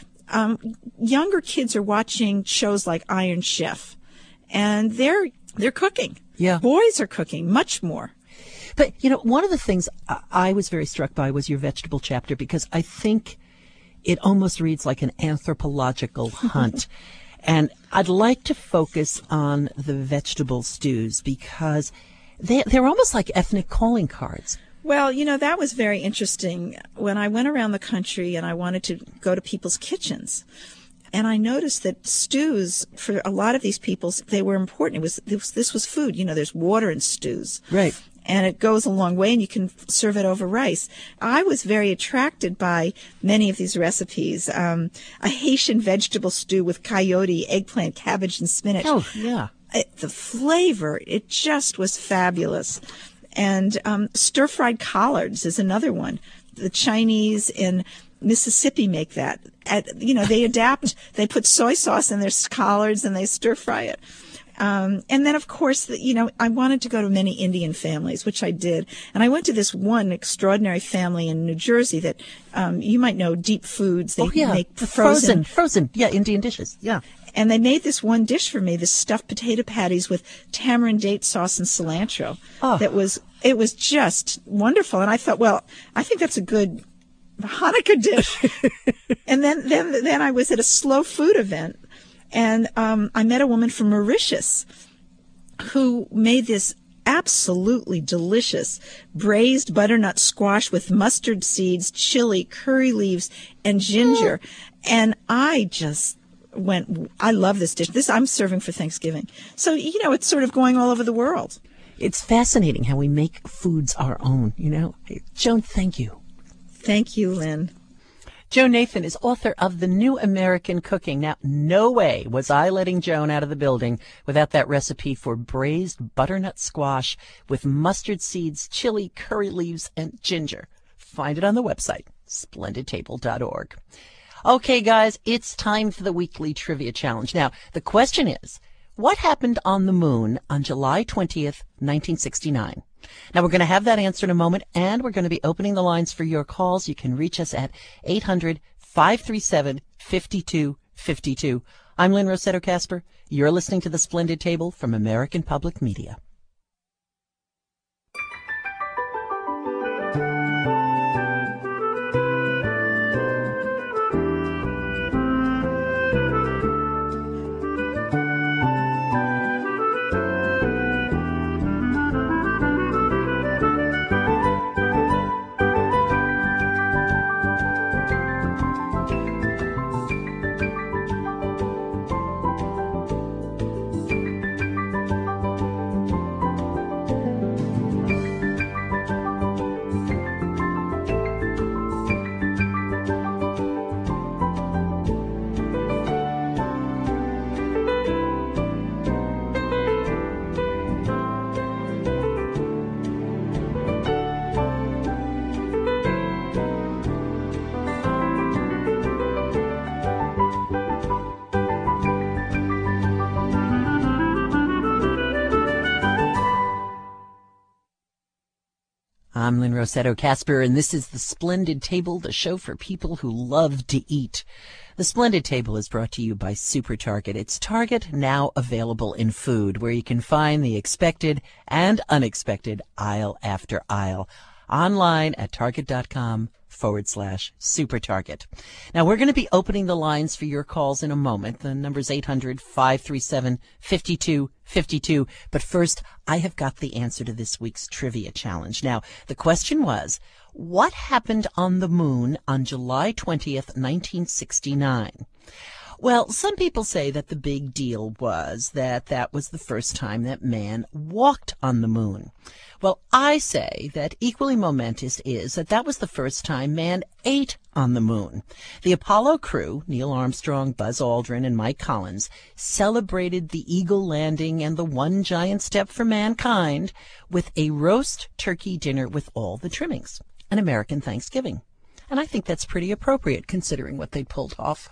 [SPEAKER 13] younger kids are watching shows like Iron Chef, and they're cooking.
[SPEAKER 1] Yeah.
[SPEAKER 13] Boys are cooking much more.
[SPEAKER 1] But, one of the things I was very struck by was your vegetable chapter, because I think it almost reads like an anthropological hunt. And I'd like to focus on the vegetable stews, because they're almost like ethnic calling cards.
[SPEAKER 13] Well, that was very interesting when I went around the country and I wanted to go to people's kitchens. And I noticed that stews, for a lot of these people, they were important. This was food. There's water in stews.
[SPEAKER 1] Right.
[SPEAKER 13] And it goes a long way, and you can serve it over rice. I was very attracted by many of these recipes. A Haitian vegetable stew with coyote, eggplant, cabbage, and spinach.
[SPEAKER 1] Oh, yeah.
[SPEAKER 13] The flavor, it just was fabulous. And stir-fried collards is another one. The Chinese in Mississippi make that. They adapt. They put soy sauce in their collards and they stir-fry it. And then, of course, I wanted to go to many Indian families, which I did. And I went to this one extraordinary family in New Jersey that you might know, Deep Foods. They make frozen.
[SPEAKER 1] Yeah, Indian dishes. Yeah.
[SPEAKER 13] And they made this one dish for me, this stuffed potato patties with tamarind date sauce and cilantro. Oh. It was just wonderful. And I thought, well, I think that's a good Hanukkah dish. And then I was at a slow food event, and I met a woman from Mauritius who made this absolutely delicious braised butternut squash with mustard seeds, chili, curry leaves, and ginger. And I just I love this dish. This I'm serving for Thanksgiving. So, it's sort of going all over the world.
[SPEAKER 1] It's fascinating how we make foods our own, Joan, thank you.
[SPEAKER 13] Thank you, Lynn.
[SPEAKER 1] Joan Nathan is author of The New American Cooking. Now, no way was I letting Joan out of the building without that recipe for braised butternut squash with mustard seeds, chili, curry leaves, and ginger. Find it on the website, splendidtable.org. Okay, guys, it's time for the weekly trivia challenge. Now, the question is, what happened on the moon on July 20th, 1969? Now, we're going to have that answer in a moment, and we're going to be opening the lines for your calls. You can reach us at 800-537-5252. I'm Lynn Rossetto Kasper. You're listening to The Splendid Table from American Public Media. I'm Lynn Rossetto Kasper, and this is The Splendid Table, the show for people who love to eat. The Splendid Table is brought to you by Super Target. It's Target now available in food, where you can find the expected and unexpected aisle after aisle. Online at target.com/Super Target. Now, we're going to be opening the lines for your calls in a moment. The number's 800-537-5252. But first, I have got the answer to this week's trivia challenge. Now, the question was, what happened on the moon on July 20th, 1969? Well, some people say that the big deal was that was the first time that man walked on the moon. Well, I say that equally momentous is that was the first time man ate on the moon. The Apollo crew, Neil Armstrong, Buzz Aldrin, and Mike Collins, celebrated the Eagle landing and the one giant step for mankind with a roast turkey dinner with all the trimmings, an American Thanksgiving. And I think that's pretty appropriate considering what they pulled off.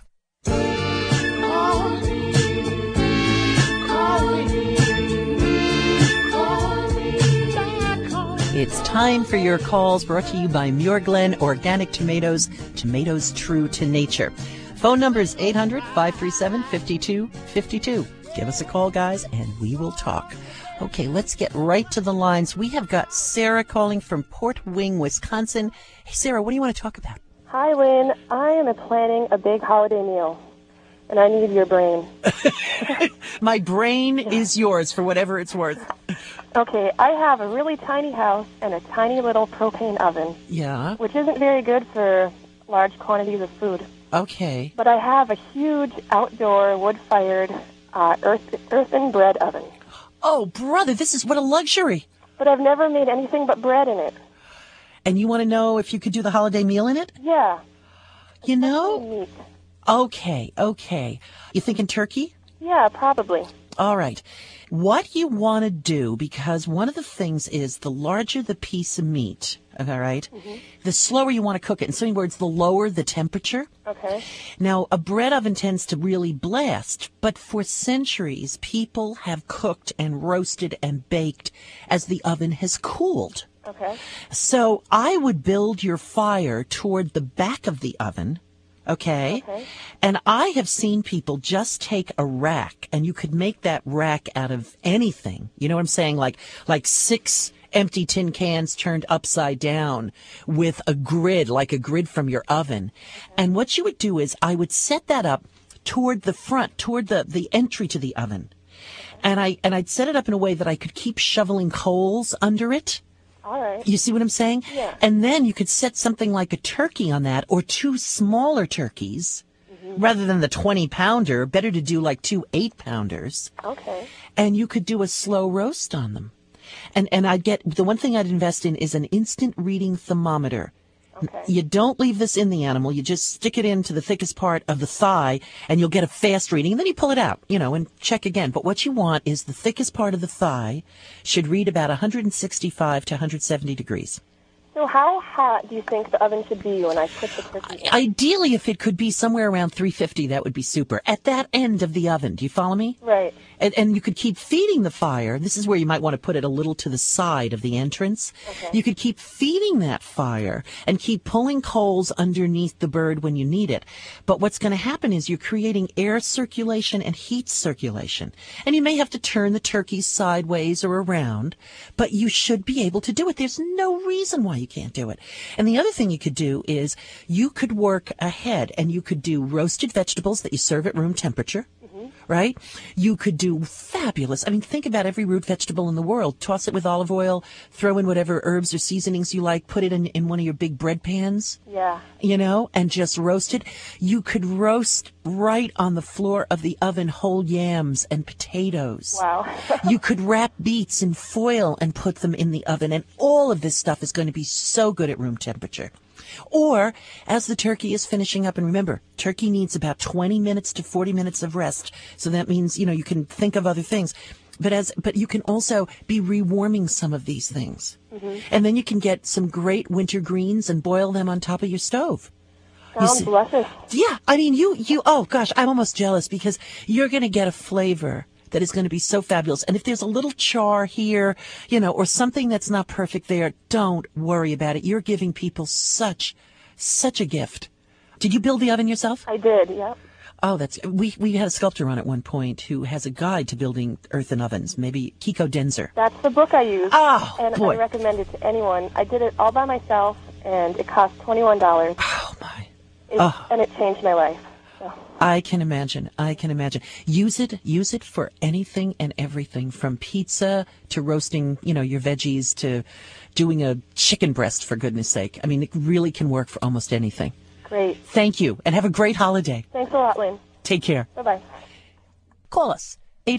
[SPEAKER 1] It's time for your calls, brought to you by Muir Glen Organic Tomatoes, tomatoes true to nature. Phone number is 800-537-5252. Give us a call, guys, and we will talk. Okay, let's get right to the lines. We have got Sarah calling from Port Wing, Wisconsin. Hey, Sarah, what do you want to talk about?
[SPEAKER 14] Hi, Lynn. I am planning a big holiday meal, and I need your brain.
[SPEAKER 1] My brain is yours for whatever it's worth.
[SPEAKER 14] Okay, I have a really tiny house and a tiny little propane oven.
[SPEAKER 1] Yeah.
[SPEAKER 14] Which isn't very good for large quantities of food.
[SPEAKER 1] Okay.
[SPEAKER 14] But I have a huge outdoor wood-fired earthen bread oven.
[SPEAKER 1] Oh, brother, this is what a luxury.
[SPEAKER 14] But I've never made anything but bread in it.
[SPEAKER 1] And you want to know if you could do the holiday meal in it?
[SPEAKER 14] Yeah.
[SPEAKER 1] You know?
[SPEAKER 14] Meat.
[SPEAKER 1] Okay. You thinking turkey?
[SPEAKER 14] Yeah, probably.
[SPEAKER 1] All right. What you want to do, because one of the things is the larger the piece of meat, all right, the slower you want to cook it. In so many words, the lower the temperature.
[SPEAKER 14] Okay.
[SPEAKER 1] Now, a bread oven tends to really blast, but for centuries, people have cooked and roasted and baked as the oven has cooled.
[SPEAKER 14] Okay.
[SPEAKER 1] So I would build your fire toward the back of the oven. Okay. And I have seen people just take a rack, and you could make that rack out of anything. You know what I'm saying? Like 6 empty tin cans turned upside down with a grid, like a grid from your oven. And what you would do is I would set that up toward the front, toward the entry to the oven. And I'd set it up in a way that I could keep shoveling coals under it.
[SPEAKER 14] All right.
[SPEAKER 1] You see what I'm saying?
[SPEAKER 14] Yeah.
[SPEAKER 1] And then you could set something like a turkey on that, or 2 smaller turkeys. Rather than the 20-pounder, better to do like 2 8-pounders.
[SPEAKER 14] Okay.
[SPEAKER 1] And you could do a slow roast on them. And I'd get, the one thing I'd invest in is an instant reading thermometer.
[SPEAKER 14] Okay.
[SPEAKER 1] You don't leave this in the animal. You just stick it into the thickest part of the thigh, and you'll get a fast reading. And then you pull it out, and check again. But what you want is the thickest part of the thigh should read about 165 to 170 degrees.
[SPEAKER 14] So how hot do you think the oven should be when I put the turkey in?
[SPEAKER 1] Ideally, if it could be somewhere around 350, that would be super. At that end of the oven, do you follow me?
[SPEAKER 14] Right.
[SPEAKER 1] And you could keep feeding the fire. This is where you might want to put it a little to the side of the entrance.
[SPEAKER 14] Okay.
[SPEAKER 1] You could keep feeding that fire and keep pulling coals underneath the bird when you need it. But what's going to happen is you're creating air circulation and heat circulation. And you may have to turn the turkey sideways or around, but you should be able to do it. There's no reason why you can't do it. And the other thing you could do is you could work ahead and you could do roasted vegetables that you serve at room temperature. Right? You could do fabulous. I mean, think about every root vegetable in the world. Toss it with olive oil, throw in whatever herbs or seasonings you like, put it in one of your big bread pans.
[SPEAKER 14] Yeah.
[SPEAKER 1] And just roast it. You could roast right on the floor of the oven whole yams and potatoes.
[SPEAKER 14] Wow.
[SPEAKER 1] You could wrap beets in foil and put them in the oven. And all of this stuff is going to be so good at room temperature. Or as the turkey is finishing up, and remember, turkey needs about 20 minutes to 40 minutes of rest. So that means, you can think of other things. But you can also be rewarming some of these things. And then you can get some great winter greens and boil them on top of your stove.
[SPEAKER 14] Sounds delicious.
[SPEAKER 1] Yeah. I mean, oh gosh, I'm almost jealous because you're going to get a flavor that is going to be so fabulous. And if there's a little char here, or something that's not perfect there, don't worry about it. You're giving people such a gift. Did you build the oven yourself?
[SPEAKER 14] I did, yep.
[SPEAKER 1] Oh, we had a sculptor on at one point who has a guide to building earthen ovens, maybe Kiko Denzer.
[SPEAKER 14] That's the book I used.
[SPEAKER 1] Oh,
[SPEAKER 14] and
[SPEAKER 1] boy.
[SPEAKER 14] I recommend it to anyone. I did it all by myself, and it cost $21.
[SPEAKER 1] Oh, my.
[SPEAKER 14] And it changed my life. So.
[SPEAKER 1] I can imagine. Use it for anything and everything, from pizza to roasting, your veggies to doing a chicken breast, for goodness sake. I mean, it really can work for almost anything.
[SPEAKER 14] Great.
[SPEAKER 1] Thank you, and have a great holiday.
[SPEAKER 14] Thanks a lot, Lynn.
[SPEAKER 1] Take care.
[SPEAKER 14] Bye-bye.
[SPEAKER 1] Call us,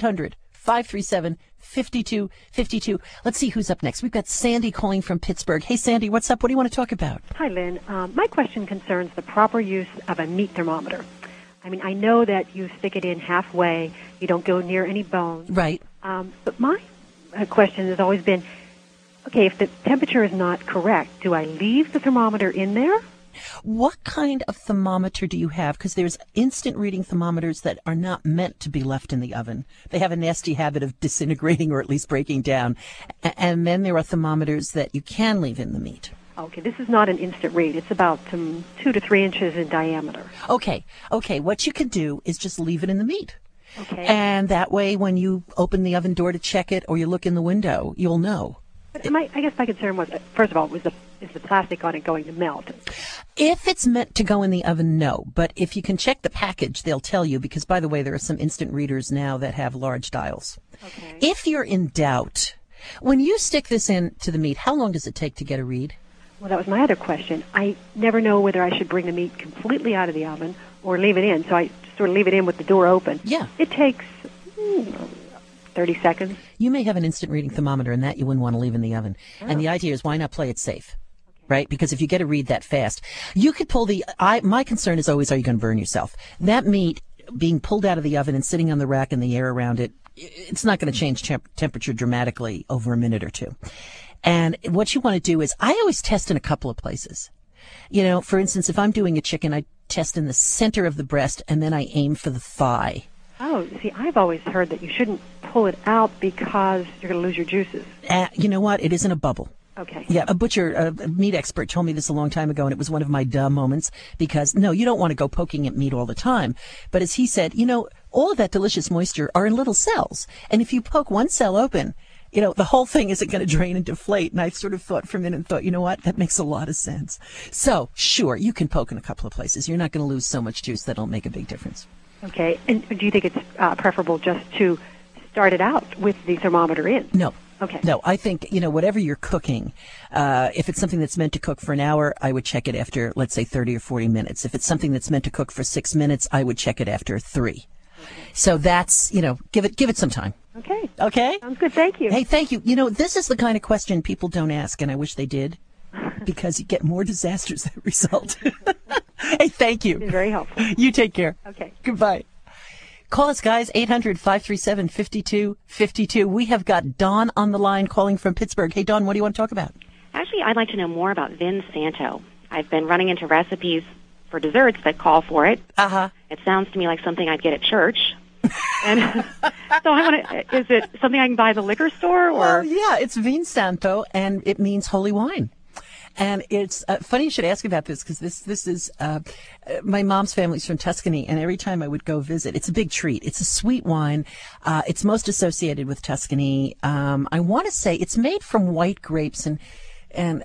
[SPEAKER 1] 800-537-5252. Let's see who's up next. We've got Sandy calling from Pittsburgh. Hey, Sandy, what's up? What do you want to talk about?
[SPEAKER 15] Hi, Lynn. My question concerns the proper use of a meat thermometer. I mean, I know that you stick it in halfway. You don't go near any bones.
[SPEAKER 1] Right.
[SPEAKER 15] But my question has always been, okay, if the temperature is not correct, do I leave the thermometer in there?
[SPEAKER 1] What kind of thermometer do you have? Because there's instant reading thermometers that are not meant to be left in the oven. They have a nasty habit of disintegrating or at least breaking down. And then there are thermometers that you can leave in the meat.
[SPEAKER 15] Okay, this is not an instant read. It's about 2 to 3 inches in diameter.
[SPEAKER 1] Okay. What you can do is just leave it in the meat.
[SPEAKER 15] Okay.
[SPEAKER 1] And that way, when you open the oven door to check it or you look in the window, you'll know.
[SPEAKER 15] But I guess my concern was, first of all, is the plastic on it going to melt?
[SPEAKER 1] If it's meant to go in the oven, no. But if you can check the package, they'll tell you, because, by the way, there are some instant readers now that have large dials.
[SPEAKER 15] Okay.
[SPEAKER 1] If you're in doubt, when you stick this into the meat, how long does it take to get a read?
[SPEAKER 15] Well, that was my other question. I never know whether I should bring the meat completely out of the oven or leave it in. So I sort of leave it in with the door open.
[SPEAKER 1] Yeah.
[SPEAKER 15] It takes 30 seconds.
[SPEAKER 1] You may have an instant reading thermometer, and that you wouldn't want to leave in the oven. Oh. And the idea is, why not play it safe? Right? Because if you get a read that fast, you could pull my concern is always, are you going to burn yourself? That meat being pulled out of the oven and sitting on the rack and the air around it, it's not going to change temperature dramatically over a minute or two. And what you want to do is, I always test in a couple of places. For instance, if I'm doing a chicken, I test in the center of the breast, and then I aim for the thigh.
[SPEAKER 15] Oh, see, I've always heard that you shouldn't pull it out because you're going to lose your juices.
[SPEAKER 1] You know what? It isn't a bubble.
[SPEAKER 15] Okay.
[SPEAKER 1] Yeah, a meat expert told me this a long time ago, and it was one of my dumb moments, because, no, you don't want to go poking at meat all the time. But as he said, all of that delicious moisture are in little cells. And if you poke one cell open, the whole thing isn't going to drain and deflate. And I sort of thought for a minute and thought, you know what? That makes a lot of sense. So, sure, you can poke in a couple of places. You're not going to lose so much juice that it'll make a big difference.
[SPEAKER 15] Okay. And do you think it's preferable just to start it out with the thermometer in?
[SPEAKER 1] No.
[SPEAKER 15] Okay.
[SPEAKER 1] No, I think, whatever you're cooking, if it's something that's meant to cook for an hour, I would check it after, let's say, 30 or 40 minutes. If it's something that's meant to cook for 6 minutes, I would check it after 3. Okay. So that's, give it some time.
[SPEAKER 15] Okay.
[SPEAKER 1] Okay?
[SPEAKER 15] Sounds good. Thank you.
[SPEAKER 1] Hey, thank you. This is the kind of question people don't ask, and I wish they did, because you get more disasters that result. Hey, thank you.
[SPEAKER 15] It's been very helpful.
[SPEAKER 1] You take care.
[SPEAKER 15] Okay.
[SPEAKER 1] Goodbye. Call us, guys, 800-537-5252. We have got Dawn on the line calling from Pittsburgh. Hey, Dawn, what do you want to talk about?
[SPEAKER 16] Actually, I'd like to know more about Vin Santo. I've been running into recipes for desserts that call for it.
[SPEAKER 1] Uh-huh.
[SPEAKER 16] It sounds to me like something I'd get at church. And so I want to, is it something I can buy at the liquor store? Or?
[SPEAKER 1] Well, yeah, it's Vin Santo, and it means holy wine. And it's funny you should ask about this, because this is my mom's family's from Tuscany, and every time I would go visit, it's a big treat. It's a sweet wine. It's most associated with Tuscany. I want to say it's made from white grapes, and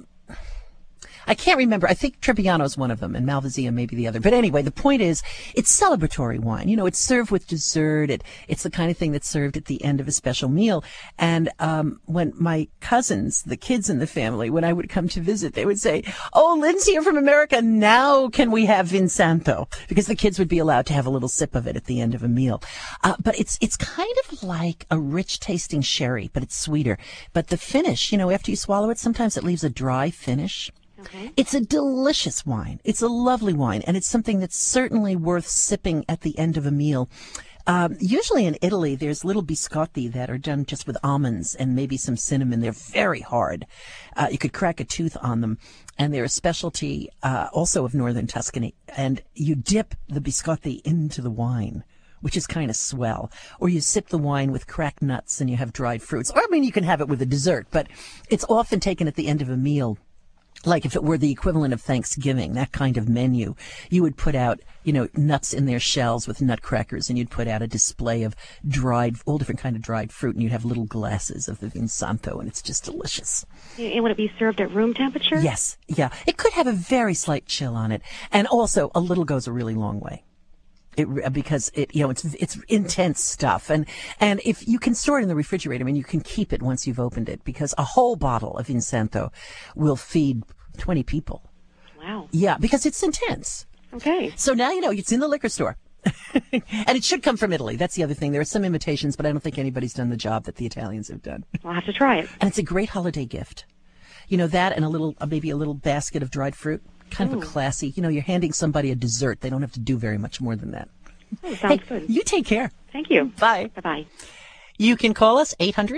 [SPEAKER 1] I can't remember. I think Trebbiano is one of them, and Malvasia maybe the other. But anyway, the point is, it's celebratory wine. It's served with dessert. It's the kind of thing that's served at the end of a special meal. And when my cousins, the kids in the family, when I would come to visit, they would say, "Oh, Lynn's here from America. Now can we have Vin Santo?" Because the kids would be allowed to have a little sip of it at the end of a meal. But it's kind of like a rich-tasting sherry, but it's sweeter. But the finish, after you swallow it, sometimes it leaves a dry finish. Okay. It's a delicious wine. It's a lovely wine, and it's something that's certainly worth sipping at the end of a meal. Usually in Italy, there's little biscotti that are done just with almonds and maybe some cinnamon. They're very hard. You could crack a tooth on them, and they're a specialty also of northern Tuscany. And you dip the biscotti into the wine, which is kind of swell. Or you sip the wine with cracked nuts and you have dried fruits. Or, you can have it with a dessert, but it's often taken at the end of a meal. Like if it were the equivalent of Thanksgiving, that kind of menu, you would put out, nuts in their shells with nutcrackers, and you'd put out a display of all different kind of dried fruit, and you'd have little glasses of the Vin Santo, and it's just delicious.
[SPEAKER 16] And would it be served at room temperature?
[SPEAKER 1] Yes, yeah. It could have a very slight chill on it, and also a little goes a really long way. Because it's intense stuff, and if you can store it in the refrigerator, you can keep it once you've opened it, because a whole bottle of Vin Santo will feed 20 people.
[SPEAKER 16] Wow.
[SPEAKER 1] Yeah, because it's intense.
[SPEAKER 16] Okay.
[SPEAKER 1] So now it's in the liquor store. And it should come from Italy. That's the other thing. There are some imitations, but I don't think anybody's done the job that the Italians have done.
[SPEAKER 16] I'll have to try it.
[SPEAKER 1] And it's a great holiday gift. That and maybe a little basket of dried fruit. Kind of a classy, you're handing somebody a dessert. They don't have to do very much more than that.
[SPEAKER 16] Oh, sounds good.
[SPEAKER 1] You take care.
[SPEAKER 16] Thank you.
[SPEAKER 1] Bye.
[SPEAKER 16] Bye-bye.
[SPEAKER 1] You can call us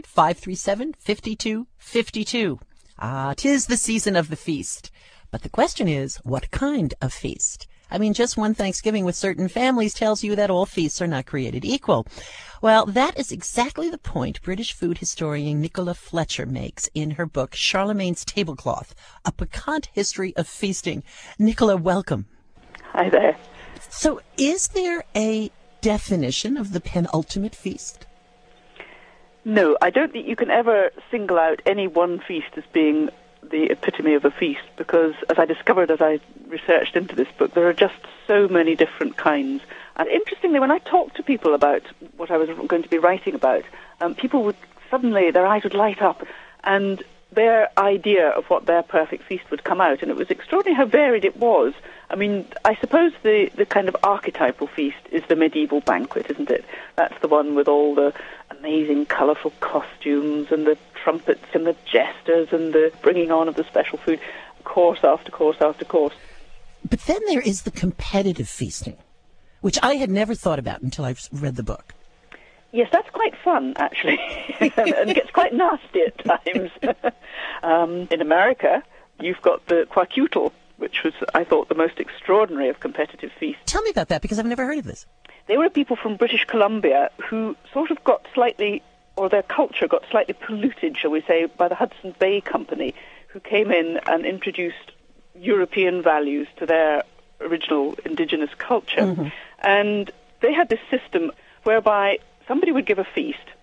[SPEAKER 1] 800-537-5252. 'Tis the season of the feast. But the question is, what kind of feast? Just one Thanksgiving with certain families tells you that all feasts are not created equal. Well, that is exactly the point British food historian Nicola Fletcher makes in her book, Charlemagne's Tablecloth, A Piquant History of Feasting. Nicola, welcome.
[SPEAKER 17] Hi there.
[SPEAKER 1] So is there a definition of the penultimate feast?
[SPEAKER 17] No, I don't think you can ever single out any one feast as being the epitome of a feast, because as I discovered as I researched into this book, there are just so many different kinds. And interestingly, when I talked to people about what I was going to be writing about, people would suddenly, their eyes would light up, and their idea of what their perfect feast would come out, and it was extraordinary how varied it was. I suppose the kind of archetypal feast is the medieval banquet, isn't it? That's the one with all the amazing, colourful costumes and the trumpets and the jesters and the bringing on of the special food, course after course after course.
[SPEAKER 1] But then there is the competitive feasting, which I had never thought about until I read the book.
[SPEAKER 17] Yes, that's quite fun, actually, and it gets quite nasty at times. In America, you've got the Quacutle, which was, I thought, the most extraordinary of competitive feasts.
[SPEAKER 1] Tell me about that, because I've never heard of this.
[SPEAKER 17] They were people from British Columbia who sort of got slightly, or their culture got slightly polluted, shall we say, by the Hudson's Bay Company, who came in and introduced European values to their original indigenous culture. Mm-hmm. And they had this system whereby somebody would give a feast,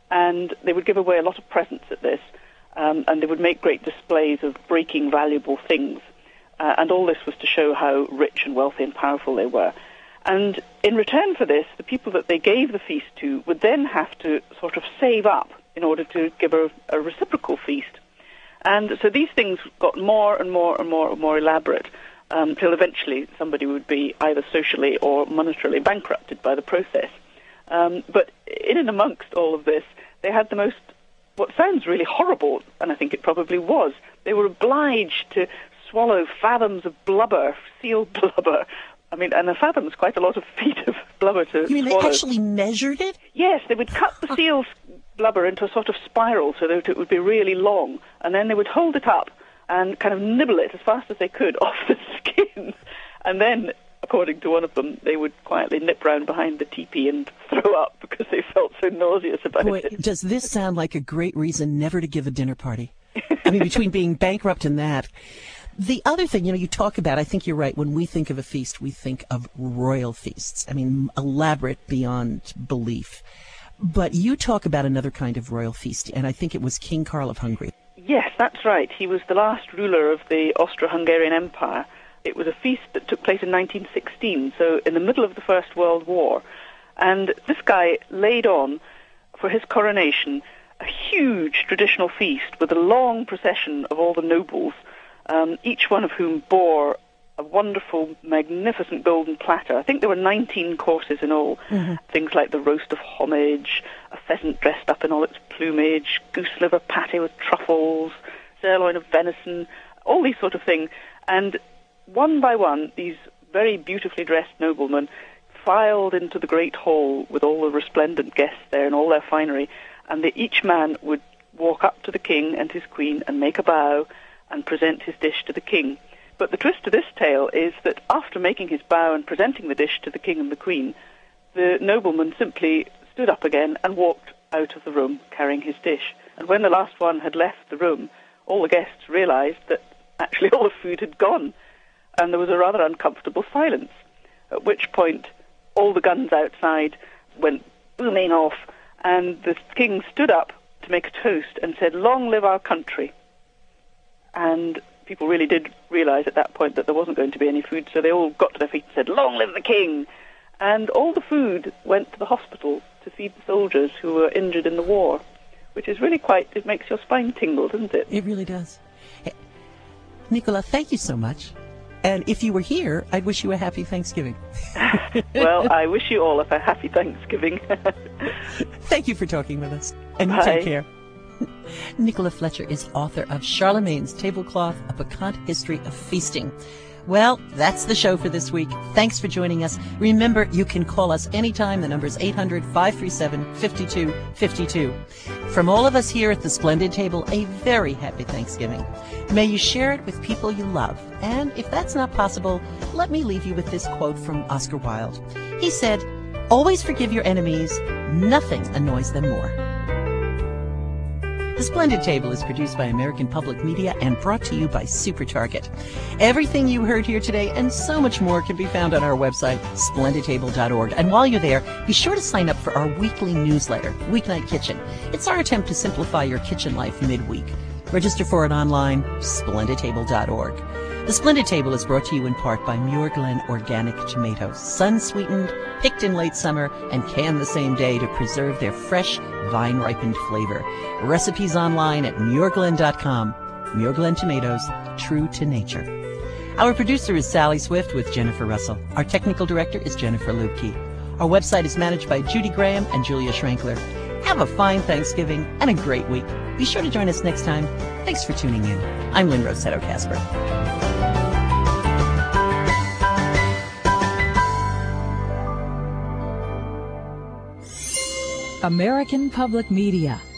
[SPEAKER 17] and they would give away a lot of presents at this, and they would make great displays of breaking valuable things. And all this was to show how rich and wealthy and powerful they were. And in return for this, the people that they gave the feast to would then have to sort of save up in order to give a reciprocal feast. And so these things got more and more and more and more elaborate, till eventually somebody would be either socially or monetarily bankrupted by the process. But in and amongst all of this, they had the most, what sounds really horrible, and I think it probably was, they were obliged to swallow fathoms of blubber, seal blubber. I mean, and a fathom's quite a lot of feet of blubber to swallow.
[SPEAKER 1] You mean they actually measured it?
[SPEAKER 17] Yes, they would cut the seal's blubber into a sort of spiral so that it would be really long, and then they would hold it up and kind of nibble it as fast as they could off the skin. And then, according to one of them, they would quietly nip round behind the teepee and throw up because they felt so nauseous about it.
[SPEAKER 1] Does this sound like a great reason never to give a dinner party? I mean, between being bankrupt and that. The other thing, you talk about, I think you're right, when we think of a feast, we think of royal feasts. I mean, elaborate beyond belief. But you talk about another kind of royal feast, and I think it was King Karl of Hungary.
[SPEAKER 17] Yes, that's right. He was the last ruler of the Austro-Hungarian Empire. It was a feast that took place in 1916, so in the middle of the First World War. And this guy laid on, for his coronation, a huge traditional feast with a long procession of all the nobles, each one of whom bore a wonderful, magnificent golden platter. I think there were 19 courses in all. Mm-hmm. Things like the roast of homage, a pheasant dressed up in all its plumage, goose liver patty with truffles, sirloin of venison, all these sort of things. And one by one, these very beautifully dressed noblemen filed into the great hall with all the resplendent guests there and all their finery, and each man would walk up to the king and his queen and make a bow and present his dish to the king. But the twist to this tale is that after making his bow and presenting the dish to the king and the queen, the nobleman simply stood up again and walked out of the room carrying his dish. And when the last one had left the room, all the guests realized that actually all the food had gone, and there was a rather uncomfortable silence, at which point all the guns outside went booming off, and the king stood up to make a toast and said, "Long live our country." And people really did realize at that point that there wasn't going to be any food, so they all got to their feet and said, "Long live the king!" And all the food went to the hospital to feed the soldiers who were injured in the war, which is really it makes your spine tingle, doesn't it?
[SPEAKER 1] It really does. Hey, Nicola, thank you so much. And if you were here, I'd wish you a happy Thanksgiving.
[SPEAKER 17] Well, I wish you all a happy Thanksgiving.
[SPEAKER 1] Thank you for talking with us. And you
[SPEAKER 17] Bye.
[SPEAKER 1] take care. Nicola Fletcher is author of Charlemagne's Tablecloth, A Piquant History of Feasting. Well, that's the show for this week. Thanks for joining us. Remember, you can call us anytime. The number is 800-537-5252. From all of us here at the Splendid Table, a very happy Thanksgiving. May you share it with people you love. And if that's not possible, let me leave you with this quote from Oscar Wilde. He said, "Always forgive your enemies. Nothing annoys them more." The Splendid Table is produced by American Public Media and brought to you by Super Target. Everything you heard here today and so much more can be found on our website, splendidtable.org. And while you're there, be sure to sign up for our weekly newsletter, Weeknight Kitchen. It's our attempt to simplify your kitchen life midweek. Register for it online, splendidtable.org. The Splendid Table is brought to you in part by Muir Glen Organic Tomatoes, sun-sweetened, picked in late summer, and canned the same day to preserve their fresh, vine-ripened flavor. Recipes online at muirglen.com. Muir Glen Tomatoes, true to nature. Our producer is Sally Swift with Jennifer Russell. Our technical director is Jennifer Lubke. Our website is managed by Judy Graham and Julia Schrankler. Have a fine Thanksgiving and a great week. Be sure to join us next time. Thanks for tuning in. I'm Lynn Rossetto Kasper.
[SPEAKER 18] American Public Media